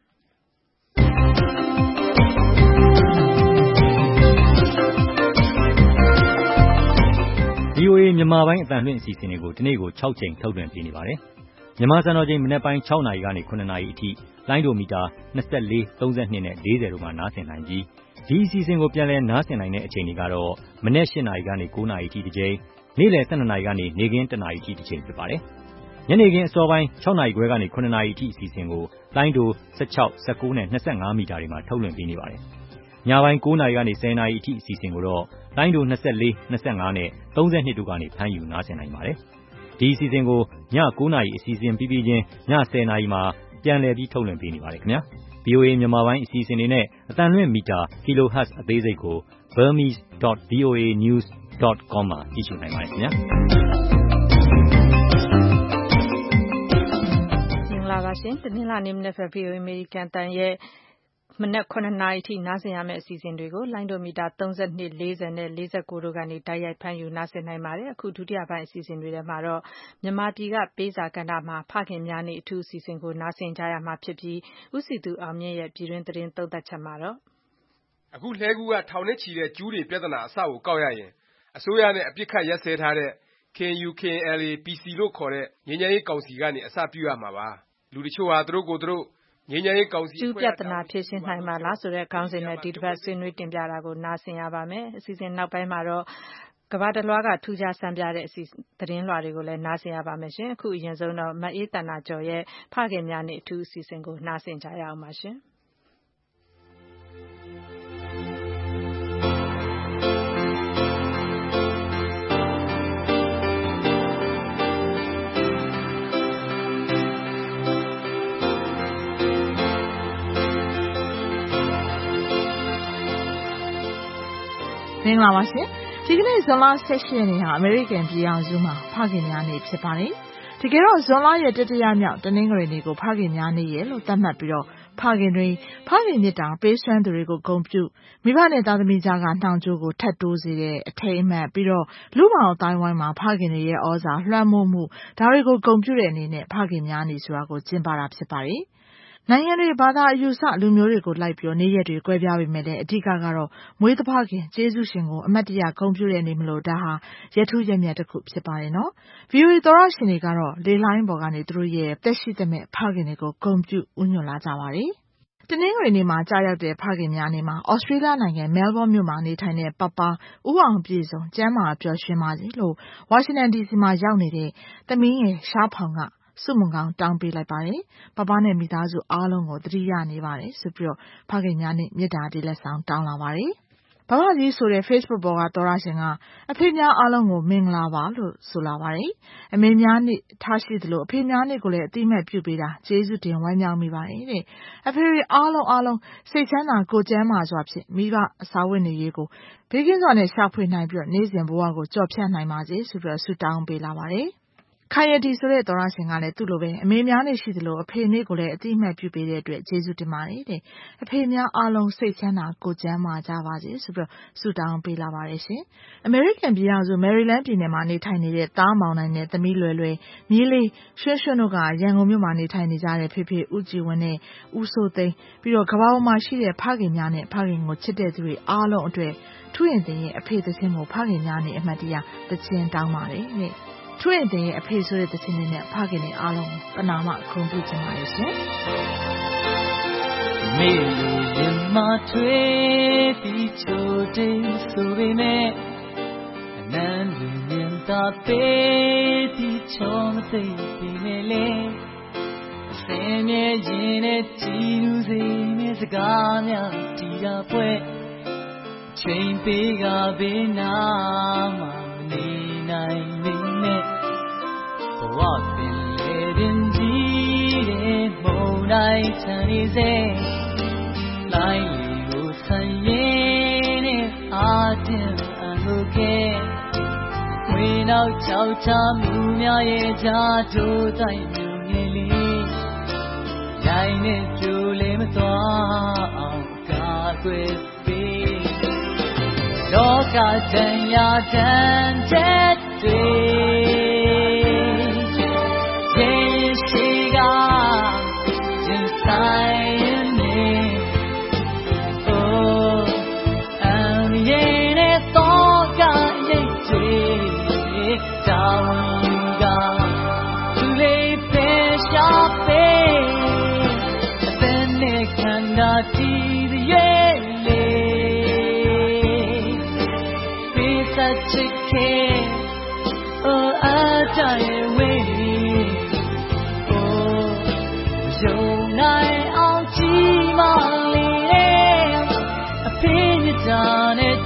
ဗီအိုအေမြန်မာပိုင်းအသံလွှင့်အစီအစဉ်တွေကိုဒီနေ့ကို၆ချိန်ထုတ်လွှင့်ပေးနေပါတယ်။မြန်မာစံတော်ချိန်မနက်ပိုင်း၆နာရီကနေ၇နာရီအထိလိုင်းဒိုမီတာ၂၄ ၃၂နဲ့၄၀တို့မှာနားဆင်နိုင်ပြီးဒီအစီအစဉ်ကိုပြန်လည်နားဆင်နိုင်တဲ့အချိန်တွေကတော့မနက်၈နာရီကနေ၉နာရီအထိတစ်ကြိမ်နေ့လယ်၁၂နာရီကနေနေ့ခင်း၁နာရီအထိတစ်ကြိမ်ဖြစ်ပါတယ်ညနေခင်းအစောပိုင်း၆နာရီခွဲကနေ၇နာရီအထိအစီအစဉ်ကိုလိုင်းဒို၁၆ ၁၉နဲ့၂၅မီတာတွေမှာထုတ်လွှင့်ပေးနေပါတယ်ညပိုင်း၉နာရီကနေ၁၀နာရီအထိအစီအစဉ်ကိုတော့လိုင်းဒို၂၄ ၂၅နဲ့၃၂တို့ကနေဖမ်းယူနားဆင်နိုင်ပါတယ်ဒီအစီအစဉ်ကိုည၉နာရီအစီအစဉ်ပြီးပြီးချင်းည၁၀နာရီမှာပြန်လည်ပြီးထုတ်လွှင့်ပေးနေပါတယ်ခင်ဗျာ ဗီအိုအေ မြန်မာပိုင်းအစီအစဉ်တွေနဲ့အသံလွှင့်မီတာ kilohertz အသေးစိတ်ကို burmese dot voa news dot com မှာကြည့်ရှုနိုင်ပါတယ်ခင်ဗျာမင်္ဂလာပါရှင်တနင်္လာနေ့မနက်ဖက် ဗီအိုအေ American တန်ရဲ့မနက်ခုနှစ်နာရီထိနားဆင်ရမယ့်အစီအစဉ်တွေကိုလိုင်းဒိုမီတာ၃၂ ၄၀နဲ့၄၉တို့ကနေတိုက်ရိုက်ဖမ်းယူနားဆင်နိုင်ပါတယ်အခုဒုတိယပိုင်းအစီအစဉ်တွေထဲမှာတော့မြန်မာပြည်ကပေးစာကဏ္ဍမှာဖခင်များနေ့အထူးအစီအစဉ်ကိုနားဆင်ကြရမှာဖြစ်ပြီးဦးစီသူအောင်မြင့်ရဲ့ပြည်တွင်းသတင်းသုံးသပ်ချက်မှာတော့အခုလှဲကူးကထောင်နဲ့ချီတဲ့ကျူးတွေပြဿနာအစကိုကောက်ရရင်အစိုးရနဲ့အပြစ်ခတ်ရပ်စဲထားတဲ့ ကေအန်ယူ ကေအန်အယ်အေ ပီစီ လို့ခေါ်တဲ့ငြိမ်းချမ်းရေးကောင်စီကနေအစပြုရမှာပါလူတချို့ဟာသူတို့ကိုယ်သူတို့ငြိမ်းချမ်းရေးကောင်စီကျူးပြဿနာဖြေရှင်းနိုင်မှာလားဆိုတဲ့ခေါင်းစဉ်နဲ့ဒီတစ်ပတ်ဆွေးနွေးတင်ပြတာကိုနားဆင်ရပါမယ်အစီအစဉ်နောက်ပိုင်းမှာတော့ကမ္ဘာတစ်လွှားကထူးခြားဆန်းပြတဲ့အစီသတင်းလွှာတွေကိုလည်းနားဆင်ရပါမယ်ရှင်အခုအရင်ဆုံးတော့မအေးတနာကျော်ရဲ့ဖခင်များနေ့အထူးအစီအစဉ်ကိုနားဆင်ကြရအောင်ပါရှင်မင်္ဂလာပါရှင်ဒီကနေ့ဇွန်လ၁၈ရက်နေ့ဟာအမေရိကန်ပြည်ထောင်စုမှာဖခင်များနေ့ဖြစ်ပါတယ်တကယ်တော့ဇွန်လရဲ့တတိယမြောက်တနင်္ဂနွေနေ့ကိုဖခင်များနေ့ရဲ့လို့သတ်မှတ်ပြီးတော့ဖခင်တွေဖခင်မြတ်တာပေးစွမ်းသူတွေကိုဂုဏ်ပြုမိဘနဲ့သားသမီးကြားကနှောင်ကြိုးကိုထပ်တိုးစေတဲ့အထိမ်းအမှတ်ပြီးတော့လူ့ဘောင်အတိုင်းဝိုင်းမှာဖခင်တွေရဲ့ဩဇာလွှမ်းမိုးမှုဒါတွေကိုဂုဏ်ပြုတဲ့အနေနဲ့ဖခင်များနေ့ဆိုတာကိုကျင်းပတာဖြစ်ပါတယ်နိုင်ငံတွေဘာသာအယူဆလူမျိုးတွေကိုလိုက်ပြောနေ့ရက်တွေကွဲပြားပေမဲ့လည်းအဓိကကတော့မွေးသဖခင်ကျေးဇူးရှင်ကိုအမတ်တရဂုဏ်ပြုတဲ့နေ့မလို့ဒါဟာရထူးရက်မြတ်တစ်ခုဖြစ်ပါတယ်နော် ဗီအိုအေ သောရရှင်တွေကတော့လေလိုင်းပေါ်ကနေသူတို့ရဲ့တက်ရှိသမဲ့ဖခင်တွေကိုဂုဏ်ပြုဥညွှတ်လာကြပါတယ်တနင်္ဂနွေနေ့မှာကြာရောက်တဲ့ဖခင်များနေ့မှာဩစတြေးလျနိုင်ငံမဲလ်ဘောမြို့မှာနေထိုင်တဲ့ပပဦးအောင်ပြည့်စုံကျမ်းမာပျော်ရွှင်ပါစေလို့ဝါရှင်တန်ဒီစီမှာရောက်နေတဲ့သမီးငယ်ရှားဖောင်ကစုမုံကောင်းတောင်းပေးလိုက်ပါတယ်။ပပနဲ့မိသားစုအားလုံးကိုသတိရနေပါတယ်ဆိုပြီးတော့ဖခင်များနဲ့မေတ္တာတေးလက်ဆောင်တောင်းလာပါတယ်။ဘဘကြီးဆိုတဲ့ Facebook ပေါ်ကသောရရှင်ကအဖေများအားလုံးကိုမင်္ဂလာပါလို့ဆိုလာပါတယ်။အမေများနေ့ထားရှိသလိုအဖေများနေ့ကိုလည်းအတိအမှတ်ပြုပေးတာကျေးဇူးတင်ဝမ်းမြောက်မိပါတယ်တဲ့အဖေတွေအားလုံးအားလုံးစိတ်ချမ်းသာကိုယ်ကျန်းမာစွာဖြင့်မိဘအစာဝတ်နေရေးကိုဘေးကင်းစွာနဲ့ရှာဖွေနိုင်ပြီးတော့နေ့စဉ်ဘဝကိုကြော်ဖြတ်နိုင်ပါစေဆိုပြီးတော့ဆုတောင်းပေးလာပါတယ်ခိုင်ရတီဆိုတဲ့သောရရှင်ကလည်းသူ့လိုပဲအမေများနဲ့ရှိသလိုအဖေနဲ့ကိုလည်းအတိအမှတ်ပြုပေးတဲ့အတွက်ကျေးဇူးတင်ပါတယ်တဲ့အဖေများအားလုံးစိတ်ချမ်းသာကိုယ်ကျန်းမာကြပါစေဆိုပြီးတော့ဆုတောင်းပေးလာပါတယ်ရှင်အမေရိကန်ပြည်ထောင်စုမယ်ရီလန်းပြည်နယ်မှာနေထိုင်နေတဲ့သားမောင်နိုင်နဲ့သမီးလွယ်လွယ်မြေးလေးရွှွှွှွှတို့ကရန်ကုန်မြို့မှာနေထိုင်နေကြတဲ့ဖေဖေဦးကြည်ဝင်းနဲ့ဦးစိုးသိန်းပြီးတော့ကမ္ဘာပေါ်မှာရှိတဲ့ဖခင်များနဲ့ဖခင်ကိုချစ်တဲ့သူတွေအားလုံးအတွက်ထူးရင်တင်ရဲ့အဖေသခင်ကိုဖခင်များနဲ့အမှတ်တရသခြင်းတောင်းပါတယ်တဲ့ထွေးတဲ့ရဲ့အဖေဆိုတဲ့သချင်းလေးနဲ့ဖခင်တွေအားလုံးပနာမခုံပြုချင်ပါရဲ့ရှင်မေလူရင်မထွေးပြီးချိုတေးဆိုပေမဲ့အနန္တမြင်သာပေးပြီးချောမသိပေမဲ့လေအစင်းမြဲရင်နဲ့ကြည်လူစေနဲ့စကားများတီးတာပွဲချိန်ပေးကဘေးနာမှာနေနိုင်ပေမဲ့ဘဝပင်လေရင်ကြီးတဲ့မုန်တိုင်းချမ်းနေစေလိုက်လီကိုဆန်ရင်နဲ့အာတင်အလိုကဲဝေနောက်ချောက်ချမှုများရဲ့ကြားတို့တိုင်းမြုံငယ်လေးနိုင်နဲ့ကြိုလေမသွားအောင်ကာကွယ်ပေးလောကတန်ရာတန်တဲ့တွေရဲ့ရှိကကျင်ဆိုင်နေအိုအမ်ရဲ့နဲ့တော့ကရဲ့တွေတောင်းကသူလေးပဲရှာပေးအသက်နဲ့ခန္ဓာတည်ရဲ့လေ chicken oh ata ye we oh yong nai aung chi ma li a pin down it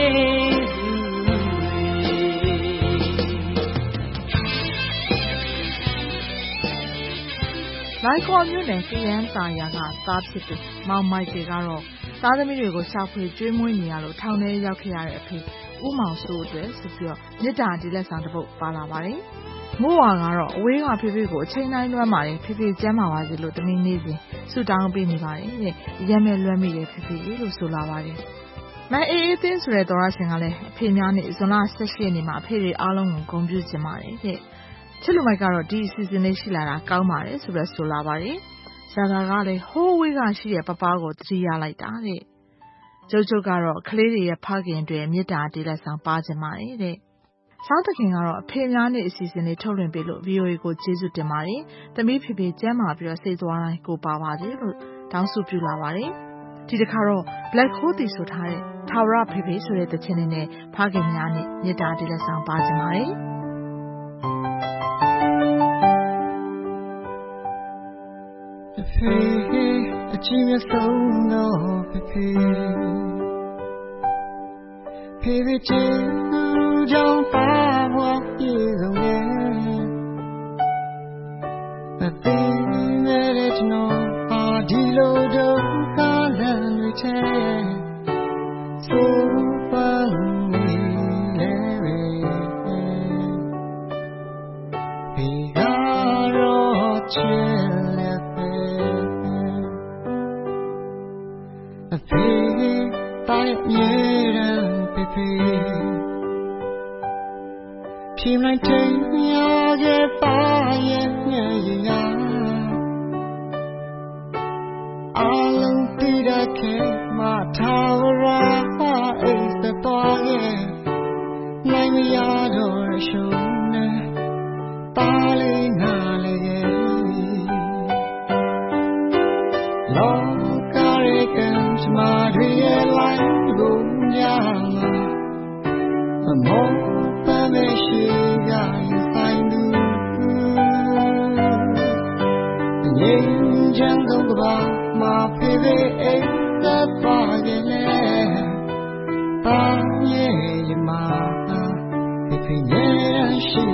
လိုက်ကောမျိုးနဲ့ကရန်တာယာကသားဖြစ်သူမောင်မိုက်တွေကတော့သားသမီးတွေကိုရှာဖွေကျွေးမွေးနေရလို့ထောင်ထဲရောက်ခဲ့ရတဲ့အဖေဦးမောင်စိုးအတွက်ဆိုပြီးတော့မြစ်တာဒီလက်ဆောင်တစ်ပုဒ်ပါလာပါတယ်။မိုးဝါကတော့အဝေးကဖေဖေကိုအချိန်တိုင်းလွှမ်းပါတယ်ဖေဖေကျမ်းပါပါစေလို့တမီးနေစဉ်ဆူတောင်းပေးနေပါတယ်တဲ့။ရက်မဲ့လွှမ်းမိတဲ့ဖေဖေလို့ဆိုလာပါတယ်။မအေးအေးသင်းဆိုတဲ့သောရရှင်ကလည်းအဖေများနဲ့ဇွန်လ၁၈ရက်နေ့မှာအဖေတွေအားလုံးကိုဂုဏ်ပြုချင်ပါတယ်တဲ့။ချစ်လူမိုက်ကတော့ဒီအစီအစဉ်လေးရှိလာတာကောင်းပါတယ်ဆိုပြီးဆိုလာပါတယ်။ဇာတာကလည်းဟိုးဝေးကရှိတဲ့ပပကိုတတိယလိုက်တာတဲ့။ကျုပ်ကျုပ်ကတော့ကလေးတွေရဲ့ဖခင်တွေမြစ်တာတေးလက်ဆောင်ပါချင်ပါတယ်တဲ့။ဆောင်းသခင်ကတော့အဖေများနဲ့အစီအစဉ်လေးထုတ်လွှင့်ပေးလို့ ဗွီအိုအေ ကိုကျေးဇူးတင်ပါတယ်။သမီးဖေဖေကျမ်းမာပြီးတော့စိတ်သွားတိုင်းကိုပါပါစေလို့တောင်းဆိုပြုလာပါတယ်။ဒီတစ်ခါတော့ Black Hole တီဆိုထားတဲ့ထာဝရဖေဖေဆိုတဲ့သချင်းလေးနဲ့ဖခင်များနဲ့မြစ်တာတေးလက်ဆောင်ပါချင်ပါတယ်။ဖေဖေအချစ်မြတ်ဆုံးတော့ဖေဖေဖေဖေချစ်သူကြောင့်ပါဘွားပြေဆုံးရဲ့မသိတဲ့ကျွန်တော်ဟာဒီလိုဒုက္ခလမ်းတွေချဲဆိုပန်းနေလေဖေကတော့ချစ်a baby by year baby Pim like take me out get by yeah yeah Along be the king my tower is the boy Like me adoration Bali nale Lord my real life go nyama a more permission you find you jungle ba my baby is the bargain ba ye ma if you she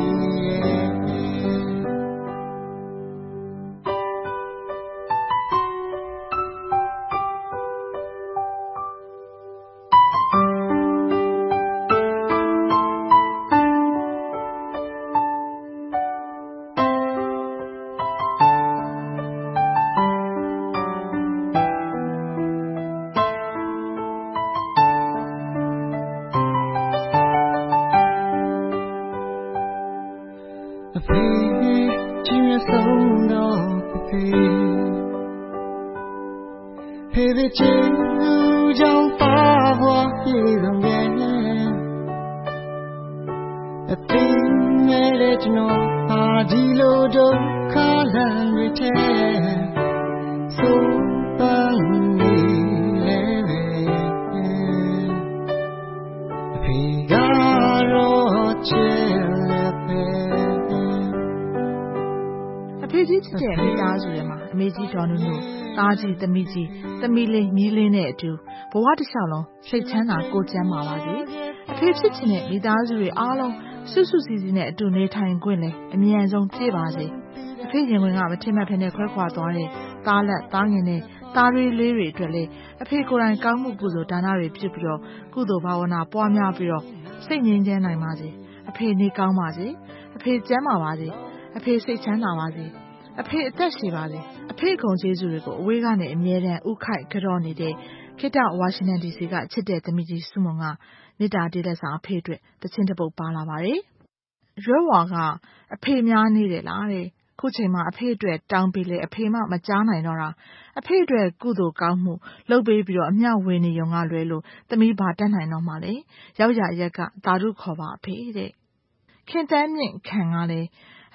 သားကြီးသမီးကြီးသမီးလေးမြီးလေးနဲ့အတူဘဝတစ်လျှောက်လုံးစိတ်ချမ်းသာကိုယ်ကျန်းမာပါစေအဖေဖြစ်ချင်တဲ့မိသားစုတွေအားလုံးစွစွစည်းစည်းနဲ့အတူနေထိုင်ခွင့်လည်းအမြန်ဆုံးပြည့်ပါစေအဖေရင်ဝင်ကမထင်မှတ်ဖ ೇನೆ ခွဲခွာသွားတဲ့သားလက်သားငယ်နဲ့သားလေးလေးတွေအတွက်လည်းအဖေကိုယ်တိုင်ကောင်းမှုကုသိုလ်ဒါနတွေပြုပြီးတော့ကုသိုလ်ဘာဝနာပွားများပြီးတော့စိတ်ငြိမ်းချမ်းနိုင်ပါစေအဖေနေကောင်းပါစေအဖေကျန်းမာပါစေအဖေစိတ်ချမ်းသာပါစေအဖေအသက်ရှည်ပါစေအဖေဂုဏ်ကျေးဇူးတွေကိုအဝေးကနေအမြဲတမ်းဥခိုက်ကြော့နေတဲ့ခေတ္တဝါရှင်တန်ဒီစီကချစ်တဲ့သမီးကြီးစုမုံကမေတ္တာတေးလက်ဆောင်အဖေအတွက်တခြင်းတစ်ပုဒ်ပါလာပါတယ်ရွယ်ဝါကအဖေများနေတယ်လားတဲ့ခုချိန်မှာအဖေအတွက်တောင်းပေးလေအဖေမှမကြားနိုင်တော့တာအဖေအတွက်ကုသိုလ်ကောင်းမှုလုပ်ပေးပြီးတော့အမျှဝေနေုံကလွယ်လို့သမီးဘာတတ်နိုင်တော့မှလဲရောက်ရရက်ကသာဓုခေါ်ပါအဖေတဲ့ခင်တမ်းမြင့်ခံကလည်းအ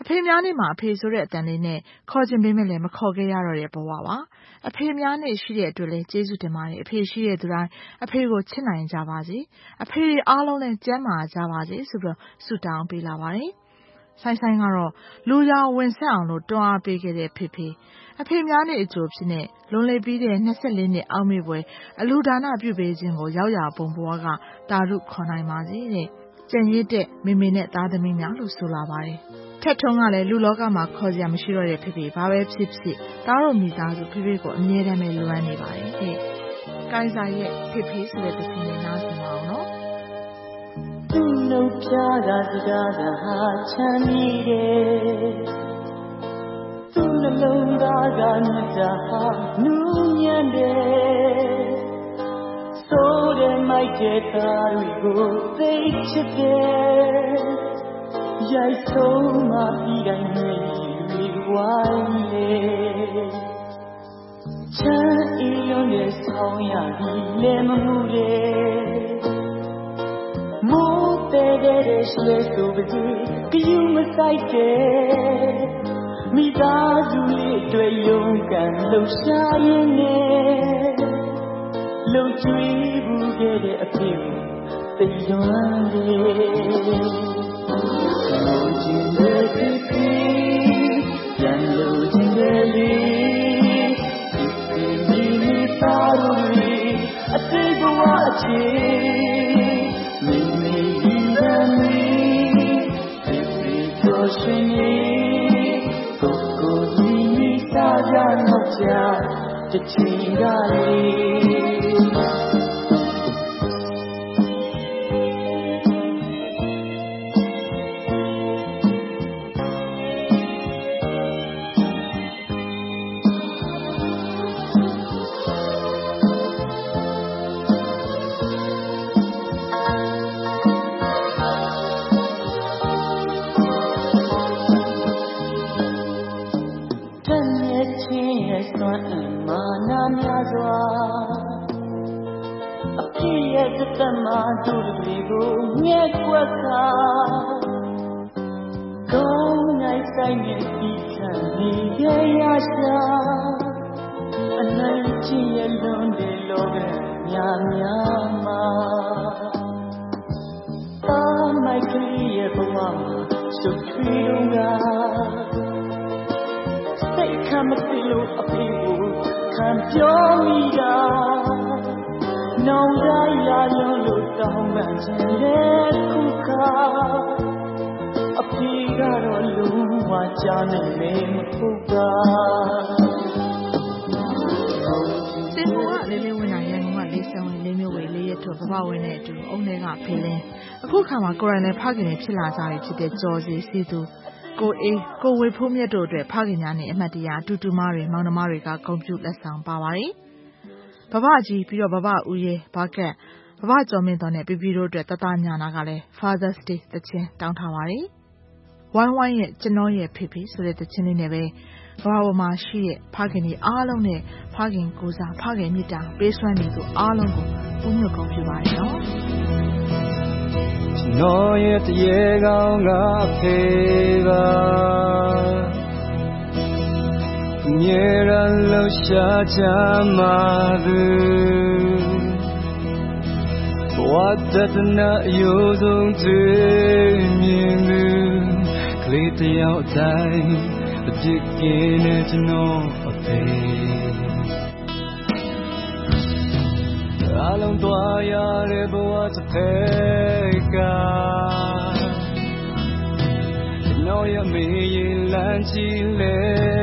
အဖေများနေ့မှာအဖေဆိုတဲ့အတန်လေးနဲ့ခေါ်ခြင်းပေးမဲ့လည်းမခေါ်ခဲ့ရတော့တဲ့ဘဝပါအဖေများနေ့ရှိတဲ့အတွက်လည်းကျေးဇူးတင်ပါတယ်အဖေရှိတဲ့သူတိုင်းအဖေကိုချစ်နိုင်ကြပါစေအဖေတွေအားလုံးလည်းကျန်းမာကြပါစေဆိုပြီးဆုတောင်းပေးလာပါတယ်ဆိုင်ဆိုင်ကတော့လူရောင်ဝင်ဆက်အောင်လို့တွန်းအားပေးခဲ့တဲ့ဖေဖေအဖေများနေ့အကျိုးဖြစ်တဲ့လွန်လေပြီးတဲ့နှစ်ဆယ့်လေးနှစ်အောက်မေ့ပွဲအလူဒါနပြုပေးခြင်းကိုရောက်ရပုံဘွားကတာရုခေါ်နိုင်ပါစေတဲ့ကြံရစ်တဲ့မေမေနဲ့သားသမီးများလို့ဆိုလာပါတယ်ထက်ထုံးကလည်းလူလောကမှာခေါ်စရာမရှိတော့တဲ့ဖေဖေဘာပဲဖြစ်ဖြစ်သားတို့မိသားစုဖေဖေကိုအမြဲတမ်းပဲလွမ်းနေပါတယ်တဲ့ကိုင်းစာရဲ့ဖေဖေဆိုတဲ့သခင်နဲ့နားဆင်ပါအောင်နော်သူ့နှုတ်ဖြားကစကားကဟာချမ်းမြေတယ်သူ့နှလုံးသားကမြတ်တာဟာနူးညံ့တယ်ဆိုတဲ့မိုက်တဲ့သားတွေကိုသိချစ်တယ်ရိုက်ဆုံးမှပြီးတိုင်းတွေဝိုင်းလေချမ်းအေးလွန်တဲ့ဆောင်းရည်လည်းမမှုတယ်မိုးတဲ့တဲ့ရှေ့ဆိုပါစေကယူမဆိုင်တဲ့မိသားစုလေးတွေရုန်းကန်လှူရှားရင်းနဲ့လုံကျွေးဘူးခဲ့တဲ့အဖြစ်သိလွမ်းတယ်Let it be, yan lo jindeli, isi mi taruri, ate gua ache, mi mi yirani, isi koshini, koko mi saja nocha, chachirali.သမ္မာတို့တွေကိုမြဲကွက်ကကောင်းနိုင်ဆိုင်နေပြီးခံနေရရရှာအနိုင်ချင်းရလွန်တဲ့လောကများများမှာတာမိုက်ကလေးရဲ့ဘဝမှာရှုပ်ထွေးတော့ကစိတ်ခံမသိလို့အဖေကိုခံပြောမိတာနောင်ရရရုံးလို့တောင်းပန်ခြင်းတဲ့ခုခါအဖေကတော့လုံးဝကြားနိုင်လေမဟုတ်ပါစင်မောကလေးလေးဝင်လာရန်ကုန်ကလေးဆံဝင်လေးမျိုးဝေလေးရထုတ်ပပဝင်တဲ့အတူအုံးတွေကဖေးလင်းအခုခါမှာကိုရိုနယ်ဖခင်တွေဖြစ်လာကြပြီဖြစ်တဲ့ကြော်စီစီသူကိုအေးကိုဝေဖိုးမြတ်တို့အတွက်ဖခင်များနဲ့အမှတ်တရအတူတူမတွေမောင်နှမတွေကဂုဏ်ပြုလက်ဆောင်ပါပါတယ်ဘဘကြီးပြီးတော့ဘဘဦးရဲဘာကက်ဘဘကျော်မင်းတော်နဲ့ပြပြတို့အတွက်တတညာနာကလည်း Father's Day တခြင်းတောင်းထားပါတယ်ဝိုင်းဝိုင်းရဲ့ကျွန်တော်ရဲ့ဖေဖေဆိုတဲ့တခြင်းလေးနဲ့ပဲဘဘပေါ်မှာရှိတဲ့ဖခင်ကြီးအားလုံးနဲ့ဖခင်ကိုစားဖခင်မြတ်တာပေးစွမ်းနေသူအားလုံးကိုပူးညွတ်ကုန်ပြပါတယ်နော်ကျွန်တော်ရဲ့တရေကောင်းကဖေပါမြဲရန်လှရှားချမှာသူဘဝတတနာအယိုးဆုံးတွေ့မြင်သူကလေးတယောက်တိုင်းအပြစ်ကင်းတဲ့ကျွန်တော်အဖေအလုံးသွားရတဲ့ဘဝတစ်ဖက်ကကျွန်တော်ရဲ့မေးရင်လမ်းကြည့်လေ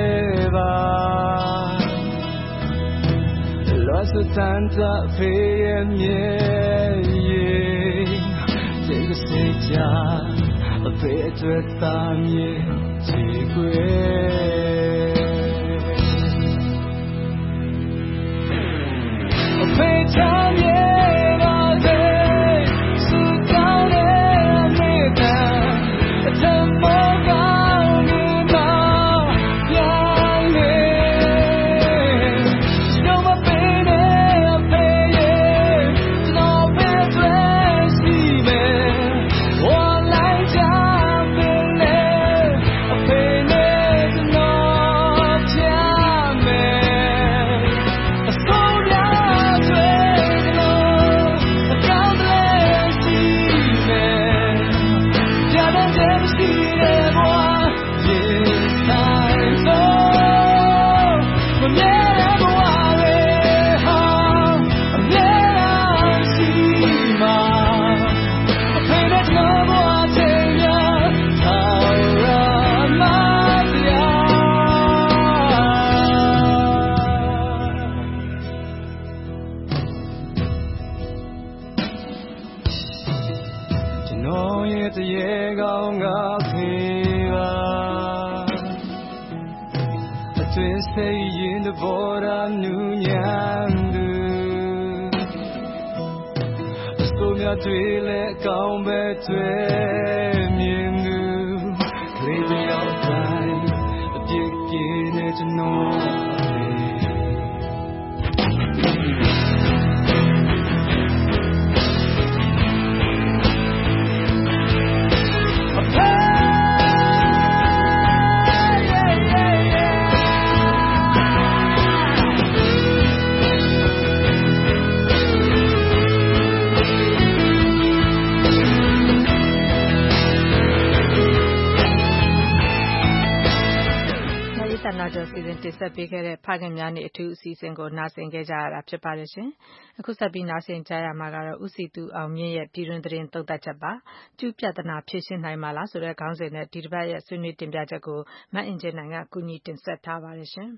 Lost tanta fe mie te se ja pe tu ta mie chi kwe pe ta mie ba de su ta de me ta ta mo ga ni ma ya le no ma pe Hey ရဲ့ကောင်းကဖေးပါအတွင်းစိတ်ရင်တဘောရာနူးညံသူအစိုးရတွေလည်းကောင်းပဲတွေ့မြင်သူကလေးတယောက်တိုင်းအပြစ်ကင်းတဲ့ကျွန်တော်နာကျော်စီစဉ်တင်ဆက်ပေးခဲ့တဲ့ဖခင်များနေ့အထူးအစီအစဉ်ကိုနားဆင်ခဲ့ကြရတာဖြစ်ပါတယ်ရှင်။အခုဆက်ပြီးနားဆင်ကြရမှာကတော့ဦးစီသူအောင်မြင့်ရဲ့ပြည်တွင်သတင်းသုံးသပ်ချက်ပါ။ကျူးပြဿနာဖြေရှင်းနိုင်မှာလားဆိုတဲ့ခေါင်းစဉ်နဲ့ဒီတစ်ပတ်ရဲ့ဆွေးနွေးတင်ပြချက်ကိုမအင်ဂျင်နိုင်ကကူညီတင်ဆက်ထားပါတယ်ရှင်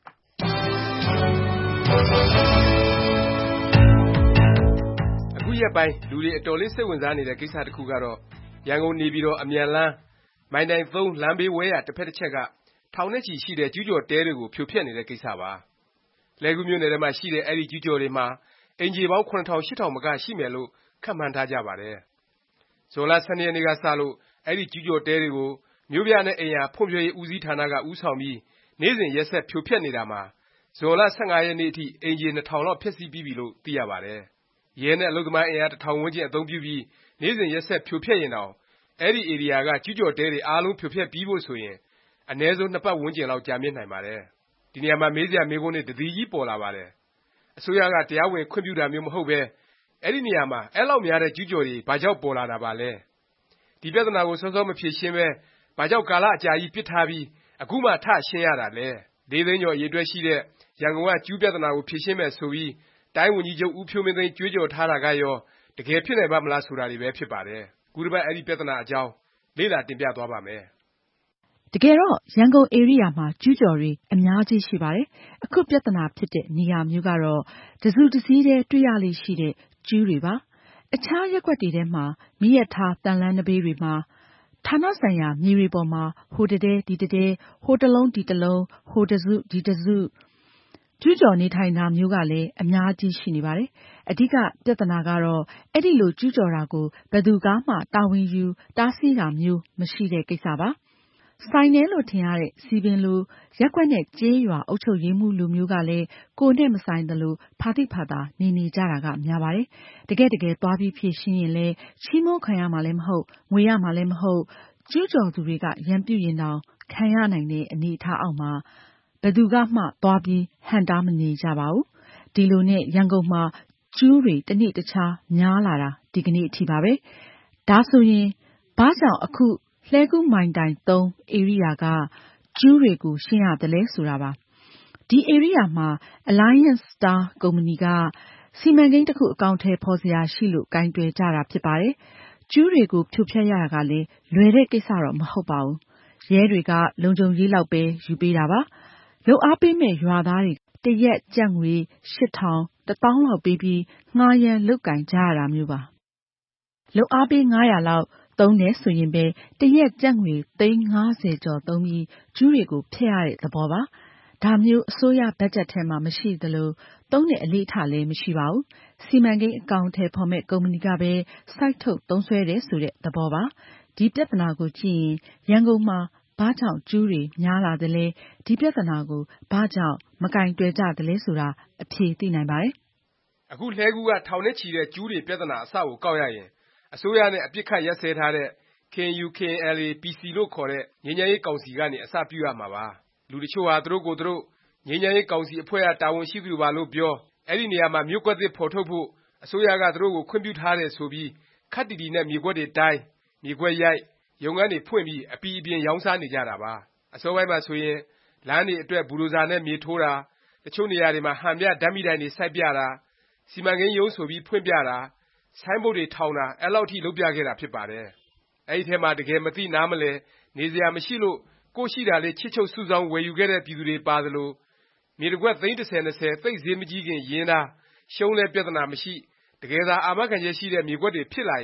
။အခုရက်ပိုင်းလူတွေအတော်လေးစိတ်ဝင်စားနေတဲ့ကိစ္စတစ်ခုကတော့ရန်ကုန်နေပြည်တော်အမြန်လမ်းမိုင်တိုင်သုံးလမ်းဘေးဝဲရတစ်ဖက်တစ်ချက်ကထောင်နဲ့ချီရှိတဲ့ကျူးကျော်တဲတွေကိုဖြိုဖျက်နေတဲ့ကိစ္စပါ။လှည်းကူးမြို့နယ်ထဲမှာရှိတဲ့အဲဒီကျူးကျော်တွေမှာအိမ်ခြေပေါင်းခုနှစ်ထောင်ရှစ်ထောင်မကရှိမယ်လို့ခန့်မှန်းထားကြပါတယ်။ဇွန်လဆယ်နှစ်ရက်နေ့ကစလို့အဲဒီကျူးကျော်တဲတွေကိုမြို့ပြနဲ့အိမ်ယာဖွံ့ဖြိုးရေးဦးစီးဌာနကဦးဆောင်ပြီးနေ့စဉ်ရက်ဆက်ဖြိုဖျက်နေတာမှာဇွန်လဆယ့်ငါရက်နေ့အထိအိမ်ခြေနှစ်ထောင်လောက်ဖျက်ဆီးပြီးပြီလို့သိရပါတယ်။ရဲနဲ့အလုပ်သမားအင်အားတစ်ထောင်ဝန်းကျင်အသုံးပြုပြီးနေ့စဉ်ရက်ဆက်ဖြိုဖျက်ရင်တောင်အဲဒီဧရိယာကကျူးကျော်တဲတွေအားလုံးဖြိုဖျက်ပြီးဖို့ဆိုရင်အနည်းဆုံးနှစ်ပတ်ဝန်းကျင်လောက်ကြာမြင့်နိုင်ပါတယ်။ဒီနေရာမှာမေးစရာမေးခွန်းတွေတသီကြီးပေါ်လာပါတယ်။အစိုးရကတရားဝင်ခွင့်ပြုတာမျိုးမဟုတ်ပဲအဲဒီနေရာမှာအဲလောက်များတဲ့ကျူးကျော်တွေဘာကြောင့်ပေါ်လာတာပါလဲ။ဒီပြဿနာကိုစောစောမဖြေရှင်းပဲဘာကြောင့်ကာလအကြာကြီးပစ်ထားပြီးအခုမှထရှင်းရတာလဲ။လေးသိန်းကျော်အရေအတွက်ရှိတဲ့ရန်ကုန်ကကျူးပြဿနာကိုဖြေရှင်းမယ်ဆိုပြီးတိုင်းဝန်ကြီးချုပ်ဦးဖြိုးမင်းသိန်းကြွေးကြော်ထားတာကရောတကယ်ဖြစ်နိုင်ပါ့မလားဆိုတာတွေပဲဖြစ်ပါတယ်။ခုတစ်ပတ်အဲဒီပြဿနာအကြောင်းလေ့လာတင်ပြသွားပါ့မယ်။တကယ်တော့ရန်ကုန်ဧရိယာမှာကျူးကျော်တွေအများကြီးရှိပါတယ်။အခုပြဿနာဖြစ်တဲ့နေရာမျိုးကတော့တစုတစည်းတည်းတွေ့ရလေရှိတဲ့ကျူးတွေပါ။အခြားရပ်ကွက်တွေထဲမှာမီးရထားသံလမ်းနဘေးတွေမှာဌာနဆိုင်ရာမြေတွေပေါ်မှာဟိုတတဲဒီတတဲဟိုတလုံးဒီတလုံးဟိုတစုဒီတစုကျူးကျော်နေထိုင်တာမျိုးကလည်းအများကြီးရှိနေပါတယ်။အဓိကပြဿနာကတော့အဲ့ဒီလိုကျူးကျော်တာကိုဘယ်သူကမှတာဝန်ယူတားဆီးတာမျိုးမရှိတဲ့ကိစ္စပါ။ဆိုင်တယ်လို့ထင်ရတဲ့စီပင်လူရပ်ကွက်နဲ့ကျေးရွာအုပ်ချုပ်ရေးမှူးလူမျိုးကလည်းကိုယ်နဲ့မဆိုင်သလိုဖာတိဖာသာနေနေကြတာကများပါတယ်။တကယ်တကယ်သွားပြီးဖြည့်ရှင်းရင်လည်းချီးမိုးခံရမှာလည်းမဟုတ်ငွေရမှာလည်းမဟုတ်ကျူးကျော်သူတွေကရန်ပြုရင်တောင်ခံရနိုင်တဲ့အနေအထားအောက်မှာဘယ်သူကမှသွားပြီးဟန့်တားမနေကြပါဘူး။ဒီလိုနဲ့ရန်ကုန်မှာကျူးတွေတစ်နေ့တစ်ခြားများလာတာဒီကနေ့အထိပါပဲ။ဒါဆိုရင်ဘာကြောင့်အခုလှည်းကူးမိုင်တိုင်သုံးဧရိယာကကျူးတွေကိုရှင်းရတယ်လဲဆိုတာပါ။ဒီဧရိယာမှာ Alliance Star ကုမ္ပဏီကစီမံကိန်းတစ်ခုအကောင်အထည်ဖော်စရာရှိလို့ကိုင်တွယ်ကြတာဖြစ်ပါတယ်။ကျူးတွေကိုဖြိုဖျက်ရတာကလည်းလွယ်တဲ့ကိစ္စတော့မဟုတ်ပါဘူး။ရဲတွေကလုံခြုံရေးလောက်ပဲယူပေးတာပါ။လုပ်အားပေးမဲ့ရွာသားတွေတစ်ရက်ကျပ်ငွေရှစ်ထောင်တစ်သောင်းလောက်ပေးပြီးငှားရမ်းလုပ်ကိုင်ကြရတာမျိုးပါ။လုပ်အားပေးငါးရာလောက်သုံးတယ်ဆိုရင်ပဲတစ်ရက်ကျပ်ငွေသိန်းငါးဆယ်ကျော်သုံးပြီးကျူးတွေကိုဖျက်ရတဲ့သဘောပါ။ဒါမျိုးအစိုးရဘတ်ဂျက်ထဲမှာမရှိသလိုသုံးတဲ့အလေ့အထလည်းမရှိပါဘူး။စီမံကိန်းအကောင်အထည်ဖော်မဲ့ကုမ္ပဏီကပဲစိုက်ထုတ်သုံးစွဲတယ်ဆိုတဲ့သဘောပါ။ဒီပြဿနာကိုကြည့်ရင်ရန်ကုန်မှာဘာကြောင့်ကျူးတွေများလာသလဲဒီပြဿနာကိုဘာကြောင့်မကင်တွယ်ကြသလဲဆိုတာအဖြေသိနိုင်ပါတယ်။အခုလှည်းကူးကထောင်နဲ့ချီတဲ့ကျူးတွေပြဿနာအစကိုကောက်ရရင်အစိုးရနဲ့အပစ်ခတ်ရပ်စဲထားတဲ့ ကေအန်ယူ ကေအန်အယ်အေ ပီစီ လို့ခေါ်တဲ့ငြိမ်းချမ်းရေးကောင်စီကနေအစပြုရမှာပါ။လူတချို့ဟာသူတို့ကိုယ်သူတို့ငြိမ်းချမ်းရေးကောင်စီအဖွဲ့ကတာဝန်ရှိသူပါလို့ပြောအဲဒီနေရာမှာမြို့ကွက်သစ်ဖော်ထုတ်ဖို့အစိုးရကသူတို့ကိုခွင့်ပြုထားတယ်ဆိုပြီးခပ်တီတီနဲ့မြေကွက်တွေတိုင်းမြေကွက်ရိုက်ရုံးခန်းတွေဖွင့်ပြီးအပီအပြင်ရောင်းစားနေကြတာပါ။အစောပိုင်းမှာဆိုရင်လမ်းတွေအတွက်ဘူဒိုဇာနဲ့မြေထိုးတာတချို့နေရာတွေမှာဟန်ပြဓာတ်မီတိုင်တွေစိုက်ပြတာစီမံကိန်းရုံးဆိုပြီးဖွင့်ပြတာဆိုင်းဘုတ်တွေထောင်တာအဲလောက်ထိလုပ်ပြခဲ့တာဖြစ်ပါတယ်။အဲဒီထဲမှာတကယ်မသိနားမလည်နေစရာမရှိလို့ကိုယ်ရှိတာလေးချစ်ချုပ်စုဆောင်းဝယ်ယူခဲ့တဲ့ပြည်သူတွေပါသလိုမြေတစ်ကွက်သိန်းတစ်ဆယ်နှစ်ဆယ်သိပ်ဈေးမကြီးခင်ရင်းသားရှုံးလဲပြဿနာမရှိတကယ်သာအာမခံချက်ရှိတဲ့မြေကွက်တွေဖြစ်လာရင်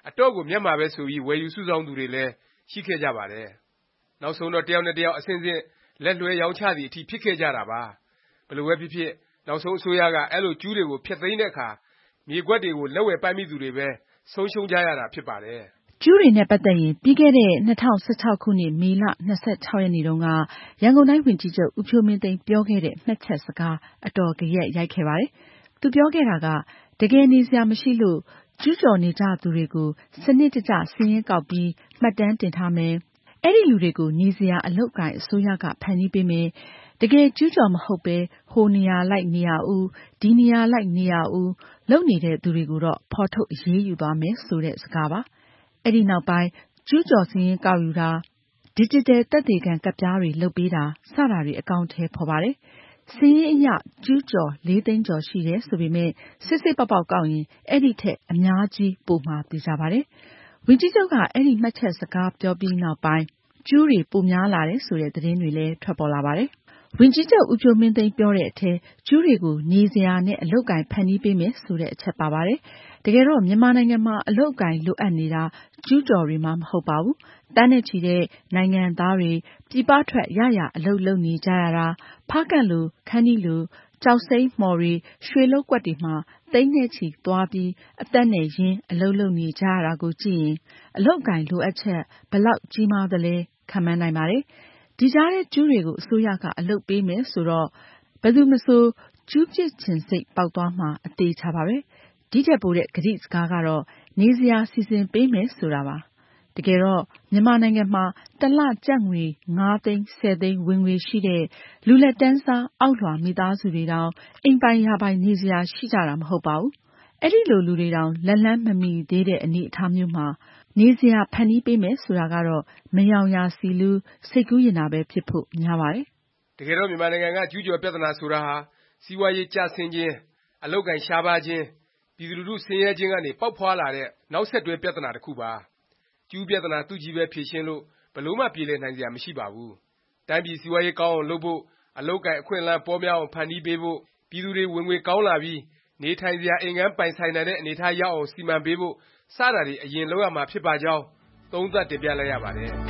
အတော့ကိုမျက်မှာပဲဆိုပြီးဝယ်ယူစုဆောင်းသူတွေလည်းရှိခဲ့ကြပါတယ်။နောက်ဆုံးတော့တယောက်နဲ့တယောက်အဆင့်ဆင့်လက်လွဲရောင်းချသည်အထိဖြစ်ခဲ့ကြတာပါ။ဘယ်လိုပဲဖြစ်ဖြစ်နောက်ဆုံးအစိုးရကအဲ့လိုကျူးတွေကိုဖျက်သိမ်းတဲ့အခါမြေကွက်တွေကိုလက်ဝယ်ပိုက်မိသူတွေပဲဆုံးရှုံးကြရတာဖြစ်ပါတယ်။ကျူးတွေနဲ့ပတ်သက်ရင်ပြီးခဲ့တဲ့၂၀၁၆ခုနှစ်မေလ၂၆ရက်နေ့တုန်းကရန်ကုန်တိုင်းဝန်ကြီးချုပ်ဦးဖြိုးမင်းသိန်းပြောခဲ့တဲ့မှတ်ချက်စကားအတော်ဂယက်ရိုက်ခဲ့ပါတယ်။သူပြောခဲ့တာကတကယ်နေစရာမရှိလို့ကျူးကျော်နေကြသူတွေကိုစနစ်တကျစာရင်းကောက်ပြီးမှတ်တမ်းတင်ထားမယ်။အဲ့ဒီလူတွေကိုနေစရာအလုပ်အကိုင်အစိုးရကဖန်တီးပေးမယ်။တကယ်ကျူးကျော်မဟုတ်ပဲဟိုနေရာလိုက်နေရာဦးဒီနေရာလိုက်နေရာဦးလုပ်နေတဲ့သူတွေကိုတော့ဖော်ထုတ်အရေးယူသွားမယ်ဆိုတဲ့စကားပါ။အဲ့ဒီနောက်ပိုင်းကျူးကျော်စာရင်းကောက်ယူတာဒီဂျစ်တယ်သက်သေခံကဒ်ပြားတွေလုပ်ပေးတာစတာတွေအကောင့်ထဲပေါ်ပါတယ်။စာရင်းအရကျူးကျော်လေးသိန်းကျော်ရှိတယ်ဆိုပေမဲ့စစ်စစ်ပေါက်ပေါက်ကောက်ရင်အဲ့ဒီထက်အများကြီးပိုမှာသိကြပါတယ်။ဝန်ကြီးချုပ်ကအဲ့ဒီမှတ်ချက်စကားပြောပြီးနောက်ပိုင်းကျူးတွေပိုများလာတယ်ဆိုတဲ့သတင်းတွေလည်းထွက်ပေါ်လာပါတယ်။ဝန်ကြီးချုပ်ဦးဖြိုးမင်းသိန်းပြောတဲ့အထဲကျူးတွေကိုနေစရာနဲ့အလုပ်အကိုင်ဖန်တီးပေးမယ်ဆိုတဲ့အချက်ပါပါတယ်။တကယ်တော့မြန်မာနိုင်ငံမှာအလုပ်အကိုင်လိုအပ်နေတာကျူးကျော်တွေမှမဟုတ်ပါဘူး။တန်းနဲ့ချီတဲ့နိုင်ငံသားတွေပြည်ပထွက်ရရအလုပ်လုပ်နေကြရတာဖားကန့်လိုခန်းဒီလိုကျောက်စိမ်းမှော်တွေရွှေလုပ်ကွက်တွေမှာသိန်းနဲ့ချီသွားပြီးအသက်နဲ့ရင်းအလုပ်လုပ်နေကြရတာကိုကြည့်ရင်အလုပ်အကိုင်လိုအပ်ချက်ဘယ်လောက်ကြီးမားသလဲခန့်မှန်းနိုင်ပါတယ်။ဒီကြားထဲကျူးတွေကိုအစိုးရကအလုပ်ပေးမယ်ဆိုတော့ဘယ်သူမဆိုကျူးပြစ်ချင်စိတ်ပေါက်သွားမှာအသေးချပါပဲ။ဒီထက်ပိုတဲ့ကတိစကားကတော့နေစရာစီစဉ်ပေးမယ်ဆိုတာပါ။တကယ်တော့မြန်မာနိုင်ငံမှာတစ်လကျပ်ငွေငါးသိန်းဆယ်သိန်းဝင်ငွေရှိတဲ့လူလက်တန်းစားအောက်လွှာမိသားစုတွေတောင်အိမ်ပိုင်ရာပိုင်နေစရာရှိကြတာမဟုတ်ပါဘူး။အဲ့ဒီလိုလူတွေတောင်လက်လန်းမမီသေးတဲ့အနေအထားမျိုးမှာနေစရာဖန်တီးပေးမယ်ဆိုတာကတော့မယောင်ရာစီလူးစိတ်ကူးရင်တာပဲဖြစ်ဖို့များပါတယ်။တကယ်တော့မြန်မာနိုင်ငံကကျူးကျော်ပြဿနာဆိုတာဟာစီးပွားရေးကျဆင်းခြင်းအလုပ်အကိုင်ရှားပါးခြင်းပြည်သူလူထုဆင်းရဲခြင်းကနေပေါက်ဖွာလာတဲ့နောက်ဆက်တွဲပြဿနာတစ်ခုပါ။ကျူးပြဿနာသူ့ကြီးပဲဖြေရှင်းလို့ဘယ်လို့မှပြေလည်နိုင်စရာမရှိပါဘူး။တိုင်းပြည်စီးပွားရေးကောင်းအောင်လုပ်ဖို့အလုပ်အကိုင်အခွင့်အလမ်းပေါများအောင်ဖန်တီးပေးဖို့ပြည်သူတွေဝင်ငွေကောင်းလာပြီးနေထိုင်စရာအိမ်ငန်းပိုင်ဆိုင်နိုင်တဲ့အနေအထားရောက်အောင်စီမံပေးဖို့စတာတွေအရင်လုပ်ရမှာဖြစ်ပါကြောင်းသုံးသပ်တင်ပြလိုက်ရပါတယ်။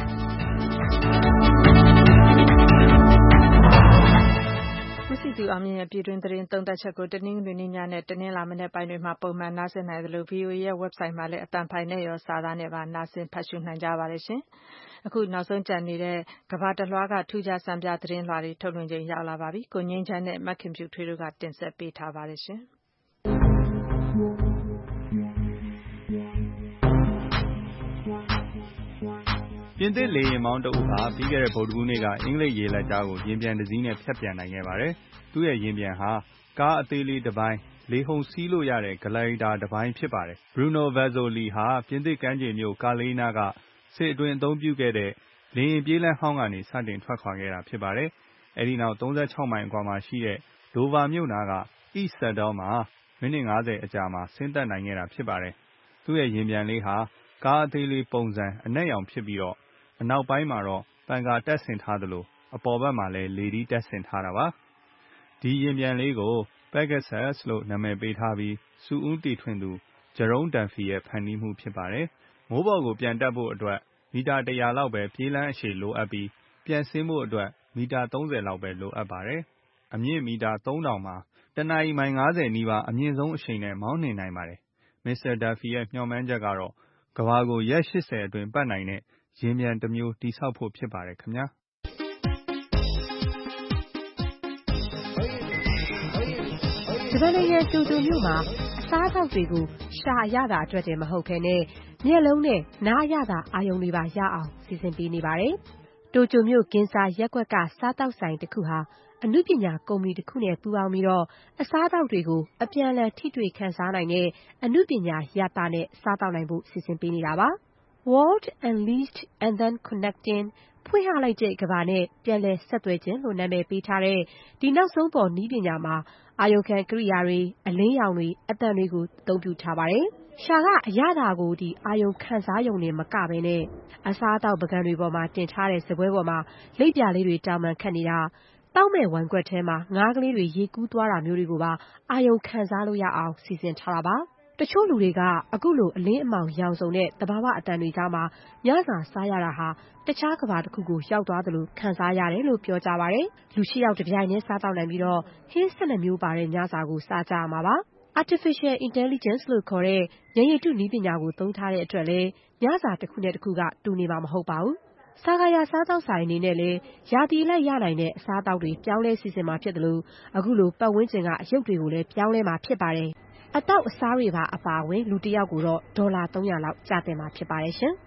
ဦးစည်သူအောင်မြင့်ရဲ့ပြည်တွင်းသတင်းသုံးသပ်ချက်ကိုတနင်္ဂနွေနေ့ညနဲ့တနင်္လာမနက်ပိုင်းတွေမှာပုံမှန်နားဆင်နိုင်သလို ဗီအိုအေရဲ့ website မှာလည်းအသံဖိုင်နဲ့ရောစာသားနဲ့ပါနားဆင်ဖတ်ရှုနိုင်ကြပါတယ်ရှင်။အခုနောက်ဆုံးကျန်နေတဲ့ကမ္ဘာတစ်လွှားကထူးခြားစံပြသတင်းလွှာတွေထုတ်လွှင့်ချိန်ရောက်လာပါပြီ။ကိုငြိမ်းချမ်းနဲ့မခင်ဖြူထွေးတို့ကတင်ဆက်ပေးထားပါတယ်ရှင်။ပြင်သစ်လေယာဉ်မောင်းတဦးဟာပြီးခဲ့တဲ့ဗုဒ္ဓဟူးနေ့ကအင်္ဂလိပ်ရေလက်ကြားကိုယာဉ်ပျံတစ်စီးနဲ့ဖြတ်ပျံနိုင်ခဲ့ပါတယ်။သူ့ရဲ့ယာဉ်ပျံဟာကားအသေးလေးတစ်ပိုင်းလေဟုန်စီးလို့ရတဲ့ဂလိုင်ဒါတစ်ပိုင်းဖြစ်ပါတယ်။ Bruno Vezzoli ဟာပြင်သစ်ကမ်းခြေမြို့ကာလေးနားကစစ်အတွင်းအသုံးပြုခဲ့တဲ့လေယာဉ်ပြေးလမ်းဟောင်းကနေစတင်ထွက်ခွာခဲ့တာဖြစ်ပါတယ်။အဲဒီနောက်သုံးဆယ့်ခြောက်မိုင်အကွာမှာရှိတဲ့ဒိုဗာမြို့နားက East Saddle မှာမိနစ်ငါးဆယ်အကြာမှာဆင်းသက်နိုင်ခဲ့တာဖြစ်ပါတယ်။သူ့ရဲ့ယာဉ်ပျံလေးဟာကားအသေးလေးပုံစံအနက်ရောင်ဖြစ်ပြီးတော့အနောက်ပိုင်းမှာတော့ပန်ကာတပ်ဆင်ထားသလိုအပေါ်ဘက်မှာလည်းလေထီးတပ်ဆင်ထားတာပါ။ဒီယာဉ်ပျံလေးကို Pegasus လို့နာမည်ပေးထားပြီးစူဦးတီထွင်သူ Jerome Dunphy ရဲ့ဖန်တီးမှုဖြစ်ပါတယ်။မိုးပေါ်ကိုပြန်တက်ဖို့အတွက်မီတာတစ်ရာလောက်ပဲပြေးလမ်းအရှည်လိုအပ်ပြီးပြန်ဆင်းဖို့အတွက်မီတာသုံးဆယ်လောက်ပဲလိုအပ်ပါတယ်။အမြင့်မီတာသုံးထောင်မှာတစ်နာရီမိုင်ငါးဆယ်နီးပါးအမြင့်ဆုံးအရှိန်နဲ့မောင်းနှင်နိုင်ပါတယ်။ မစ္စတာ Dunphy ရဲ့မျှော်မှန်းချက်ကတော့ကမ္ဘာကိုရက်ရှစ်ဆယ်အတွင်းပတ်နိုင်တဲ့ယာဉ်ပျံတစ်မျိုးတည်ဆောက်ဖို့ဖြစ်ပါတယ်ခင်ဗျာ။ဂျပန်နိုင်ငံတိုကျိုမြို့မှာအစားအသောက်တွေကိုရှာရတာအတွက်တည်းမဟုတ်ဘဲနဲ့မျက်လုံးနဲ့နားရတာအာရုံတွေပါရအောင်စီစဉ်ပေးနေပါတယ်။တိုကျိုမြို့ဂင်ဆာရပ်ကွက်ကစားသောက်ဆိုင်တစ်ခုဟာအနုပညာကုမ္ပဏီတစ်ခုနဲ့ပူးပေါင်းပြီးတော့အစားအသောက်တွေကိုအပြန်အလှန်ထိတွေ့ခံစားနိုင်တဲ့အနုပညာရတာနဲ့စားသောက်နိုင်ဖို့စီစဉ်ပေးနေတာပါ။ World Unleashed and then Connecting ဖွင့်ဟလိုက်တဲ့ကမ္ဘာနဲ့ပြန်လည်ဆက်သွယ်ခြင်းလို့နာမည်ပေးထားတဲ့ဒီနောက်ဆုံးပေါ်နည်းပညာမှာအာရုံခံကိရိယာတွေအလင်းရောင်တွေအသံတွေကိုအသုံးပြုထားပါတယ်။ရှာကအရသာကိုဒီအာရုံခံစားရုံနဲ့မကဘဲနဲ့အစားအသောက်ပကံတွေပေါ်မှာတင်ထားတဲ့စပွဲပေါ်မှာလိပ်ပြလေးတွေတောင်ပန်ခတ်နေတာတောက်မဲ့ဝိုင်ကွက်ထဲမှာငါးကလေးတွေရေကူးသွားတာမျိုးတွေကိုပါအာရုံခံစားလို့ရအောင်စီစဉ်ထားတာပါ။တချို့လူတွေကအခုလိုအလင်းအမောင်ရောင်စုံတဲ့သဘာဝအတန်တွေကြားမှာညစာစားရတာဟာတခြားကဘာတစ်ခုကိုရောက်သွားသလိုခံစားရတယ်လို့ပြောကြပါတယ်။လူရှိရောက်တစ်ပြိုင်နဲ့စားတော့နိုင်ပြီးတော့ဟင်းဆက်နှစ်မျိုးပါတဲ့ညစာကိုစားကြရမှာပါ။ Artificial Intelligence လို့ခေါ်တဲ့ဉာဏ်ရည်တုနည်းပညာကိုသုံးထားတဲ့အတွက်လည်းညစာတစ်ခုနဲ့တစ်ခုကတူနေမှာမဟုတ်ပါဘူး။စာကာယာစားသောက်ဆိုင်အနေနဲ့လည်းရာသီလိုက်ရနိုင်တဲ့အစားအသောက်တွေပြောင်းလဲစီစဉ်မှာဖြစ်တယ်လို့အခုလိုပတ်ဝန်းကျင်ကအရုပ်တွေကိုလည်းပြောင်းလဲမှာဖြစ်ပါတယ်။အတောက်အစားတွေပါအပါအဝင်လူတစ်ယောက်ကိုတော့ဒေါ်လာသုံးရာလောက်ကျသင့်မှာဖြစ်ပါတယ်ရှင်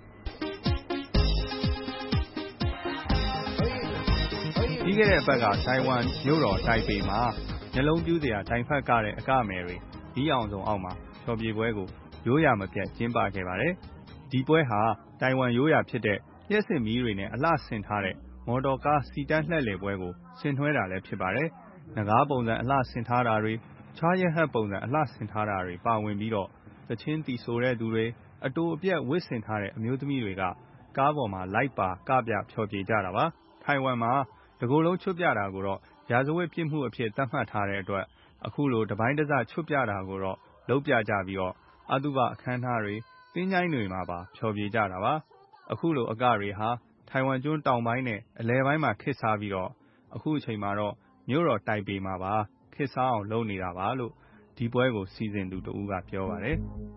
။ပြီးခဲ့တဲ့အပတ်ကတိုင်ဝမ်မြို့တော်တိုင်ပေမှာနှလုံးပြူးစရာတိုင်ဖတ်ကားတဲ့အကမယ်တွေဒီအောင်ဆုံးအောက်မှာဖျော်ဖြေပွဲကိုရိုးရာမပြတ်ကျင်းပခဲ့ပါတယ်။ဒီပွဲဟာတိုင်ဝမ်ရိုးရာဖြစ်တဲ့လျှက်စစ်မီးတွေနဲ့အလှဆင်ထားတဲ့မော်တော်ကားစီတန်းလှည့်လည်ပွဲကိုဆင်နွှဲတာလည်းဖြစ်ပါတယ်။နဂါးပုံစံအလှဆင်ထားတာတွေချားရဟတ်ပုံစံအလှဆင်ထားတာတွေပါဝင်ပြီးတော့သချင်းတီဆိုတဲ့သူတွေအတူအပြက်ဝစ်ဆင်ထားတဲ့အမျိုးသမီးတွေကကားပေါ်မှာလိုက်ပါကပြဖျော်ဖြေကြတာပါ။ထိုင်ဝမ်မှာတကိုယ်လုံးချွတ်ပြတာကိုတော့ရာဇဝတ်ပြစ်မှုအဖြစ်သတ်မှတ်ထားတဲ့အတွက်အခုလိုတပိုင်းတစချွတ်ပြတာကိုတော့လုပ်ပြကြပြီးတော့အတုပအခမ်းအနားတွေသင်္ချိုင်းတွေမှာပါဖျော်ဖြေကြတာပါအခုလိုအကတွေဟာထိုင်ဝမ်ကျွန်းတောင်ပိုင်းနဲ့အလယ်ပိုင်းမှာခေတ်စားပြီးတော့အခုအချိန်မှာတော့မြို့တော်တိုင်ပေမှာပါခေတ်စားအောင်လုပ်နေတာပါလို့ဒီပွဲကိုစီစဉ်သူတဦးကပြောပါတယ်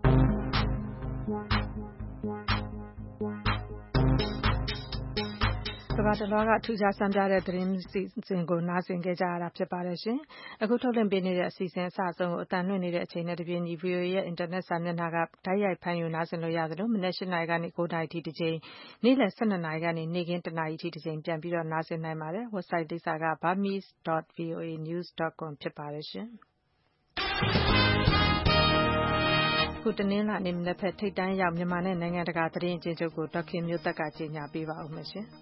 ကမ္ဘာတလွှားကထူးခြားဆန်းပြတဲ့သတင်းစီစဉ်ကိုနားဆင်ခဲ့ကြရတာဖြစ်ပါတယ်ရှင်။အခုထုတ်လွှင့်ပေးနေတဲ့အစီအစဉ်အစအဆုံးကိုအတန်လွှင့်နေတဲ့အချိန်နဲ့တပြေးညီ ဗွီအိုအေ ရဲ့အင်တာနက်စာမျက်နှာကတိုက်ရိုက်ဖမ်းယူနားဆင်လို့ရသလိုမနက်၈နာရီကနေ၉နာရီထိတစ်ကြိမ်နေ့လယ်၁၂နာရီကနေနေ့ခင်းတစ်နာရီထိတစ်ကြိမ်ပြန်ပြီးတော့နားဆင်နိုင်ပါတယ်။ website လိပ်စာက burmese dot voa news dot com ဖြစ်ပါတယ်ရှင်။ခုတနင်္လာနေ့မနက်ဖက်ထိပ်တန်းရောက်မြန်မာနဲ့နိုင်ငံတကာသတင်းအကျဉ်းချုပ်ကိုဒေါက်ခင်မျိုးသက်ကကြေညာပေးပါဦးမယ်ရှင်။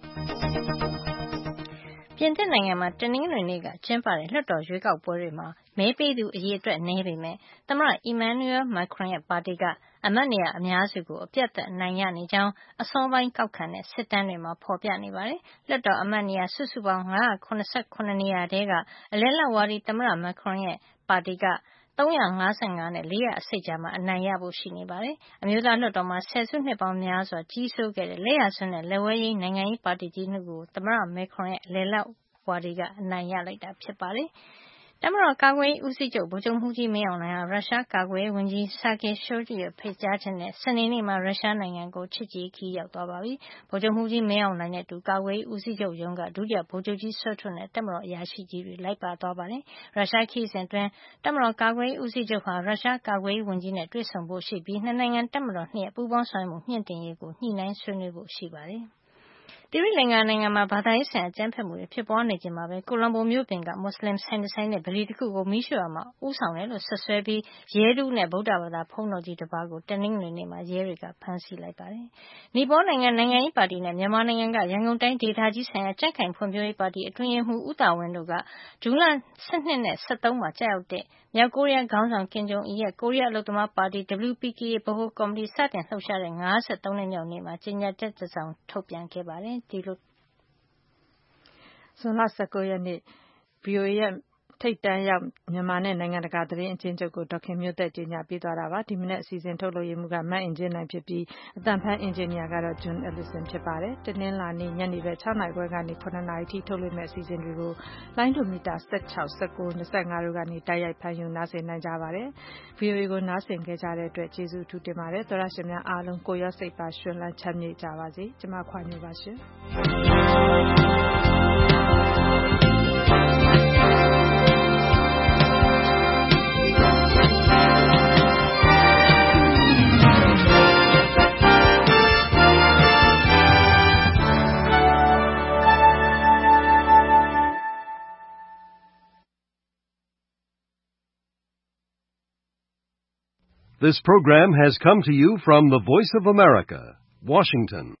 ပြင်သစ်နိုင်ငံမှာတနင်္ဂနွေနေ့ကကျင်းပတဲ့လွှတ်တော်ရွေးကောက်ပွဲတွေမှာမဲပေးသူအရေအတွက်နည်းပေမဲ့သမ္မတ Emmanuel Macron ရဲ့ပါတီကအမတ်နေရာအများစုကိုအပြတ်သက်အနိုင်ရနေကြောင်းအစောပိုင်းကောက်ခံတဲ့စစ်တမ်းတွေမှာဖော်ပြနေပါတယ်။လွှတ်တော်အမတ်နေရာစုစုပေါင်း၅၇၇နေရာထဲကအလယ်လတ်ဝါဒီသမ္မတ Macron ရဲ့ပါတီက၃၅၅နဲ့၄၀၀အစိတ်ကြားမှာအနိုင်ရဖို့ရှိနေပါတယ်။အမျိုးသားလွှတ်တော်မှာဆယ်စုနှစ်ပေါင်းများစွာကြီးစိုးခဲ့တဲ့လက်ယာစွန်းနဲ့လက်ဝဲယိမ်းနိုင်ငံရေးပါတီကြီးနှစ်ခုကိုသမ္မတ Macron ရဲ့အလယ်လတ်ဝါဒီကအနိုင်ရလိုက်တာဖြစ်ပါတယ်။တပ်မတော်ကာကွယ်ရေးဦးစီးချုပ်ဗိုလ်ချုပ်မှူးကြီးမင်းအောင်လှိုင်ဟာရုရှားကာကွယ်ရေးဝန်ကြီး Sergei Shoigu ရဲ့ဖိတ်ကြားချက်နဲ့စနေနေ့မှာရုရှားနိုင်ငံကိုချစ်ကြည်ခရီးရောက်သွားပါပြီ။ဗိုလ်ချုပ်မှူးကြီးမင်းအောင်လှိုင်နဲ့အတူကာကွယ်ရေးဦးစီးချုပ်ရုံးကဒုတိယဗိုလ်ချုပ်ကြီးစောထွန်းနဲ့တပ်မတော်အရာရှိကြီးတွေလိုက်ပါသွားပါတယ်။ရုရှားခရီးစဉ်အတွင်းတပ်မတော်ကာကွယ်ရေးဦးစီးချုပ်ဟာရုရှားကာကွယ်ရေးဝန်ကြီးနဲ့တွေ့ဆုံဖို့ရှိပြီးနှစ်နိုင်ငံတပ်မတော်နှစ်ရဲ့ပူးပေါင်းဆောင်ရွက်မှုမြှင့်တင်ရေးကိုညှိနှိုင်းဆွေးနွေးဖို့ရှိပါတယ်။သီရိလင်္ကာနိုင်ငံမှာဘာသာရေးဆိုင်ရာအကြမ်းဖက်မှုတွေဖြစ်ပွားနေချိန်မှာပဲကိုလံဘိုမြို့ပြင်ကမွတ်စလင်ဆိုင်တဆိုင်နဲ့ဗလီတစ်ခုကိုမီးရှို့ရာမှာဦးဆောင်တယ်လို့ဆွဆွဲပြီးရဲတဦးနဲ့ဗုဒ္ဓဘာသာဘုန်းတော်ကြီးတစ်ပါးကိုတနင်္ဂနွေနေ့မှာရဲတွေကဖမ်းဆီးလိုက်ပါတယ်။နီပေါနိုင်ငံနိုင်ငံရေးပါတီနဲ့မြန်မာနိုင်ငံကရန်ကုန်တိုင်းဒေသကြီးဆိုင်ရာကြံ့ခိုင်ဖွံ့ဖြိုးရေးပါတီအတွင်းရေးမှူးဦးတာဝင်းတို့ကဇူလိုင်၁၂နဲ့၁၃မှာကြာရောက်တဲ့မြောက်ကိုရီးယားခေါင်းဆောင်ကင်ဂျုံအီရဲ့ကိုရီးယားအလုပ်သမားပါတီ W P K ဗဟိုကော်မတီစတင်လှုပ်ရှားတဲ့၅၃နှစ်မြောက်နေ့မှာကြေညာချက်တစ်စောင်ထုတ်ပြန်ခဲ့ပါတယ်။ဒီလိုဇွန်လ၁၉ရက်နေ့ ဗွီအိုအေရဲ့ထိပ်တန်းရောက်မြန်မာနဲ့နိုင်ငံတကာသတင်းအကျဉ်းချုပ်ကိုဒေါက်ခင်မျိုးသက်ကြေညာပေးသွားတာပါဒီမနေ့အစီအစဉ်ထုတ်လုပ်ရေးမှူးကမတ်အင်ဂျင်နိုင်ဖြစ်ပြီးအတန်ဖန်အင်ဂျင်နီယာကတော့ဂျွန်အယ်လီဆန်ဖြစ်ပါတယ်တနင်္လာနေ့ညနေဘက်၆နာရီခွဲကနေ၇နာရီထိထုတ်လွှင့်မယ့်အစီအစဉ်တွေကိုလိုင်းဒိုမီတာ၁၆ ၁၉ ၂၅တို့ကနေတိုက်ရိုက်ဖမ်းယူနားဆင်နိုင်ကြပါတယ် ဗွီအိုအေ ကိုနားဆင်ခဲ့ကြတဲ့အတွက်ကျေးဇူးအထူးတင်ပါတယ်သောရရှင်များအားလုံးကိုရောစိတ်ပါရှင်လန်းချမ်းမြေ့ကြပါစေကျွန်မခွာညိုပါရှင် This program has come to you from the Voice of America, Washington.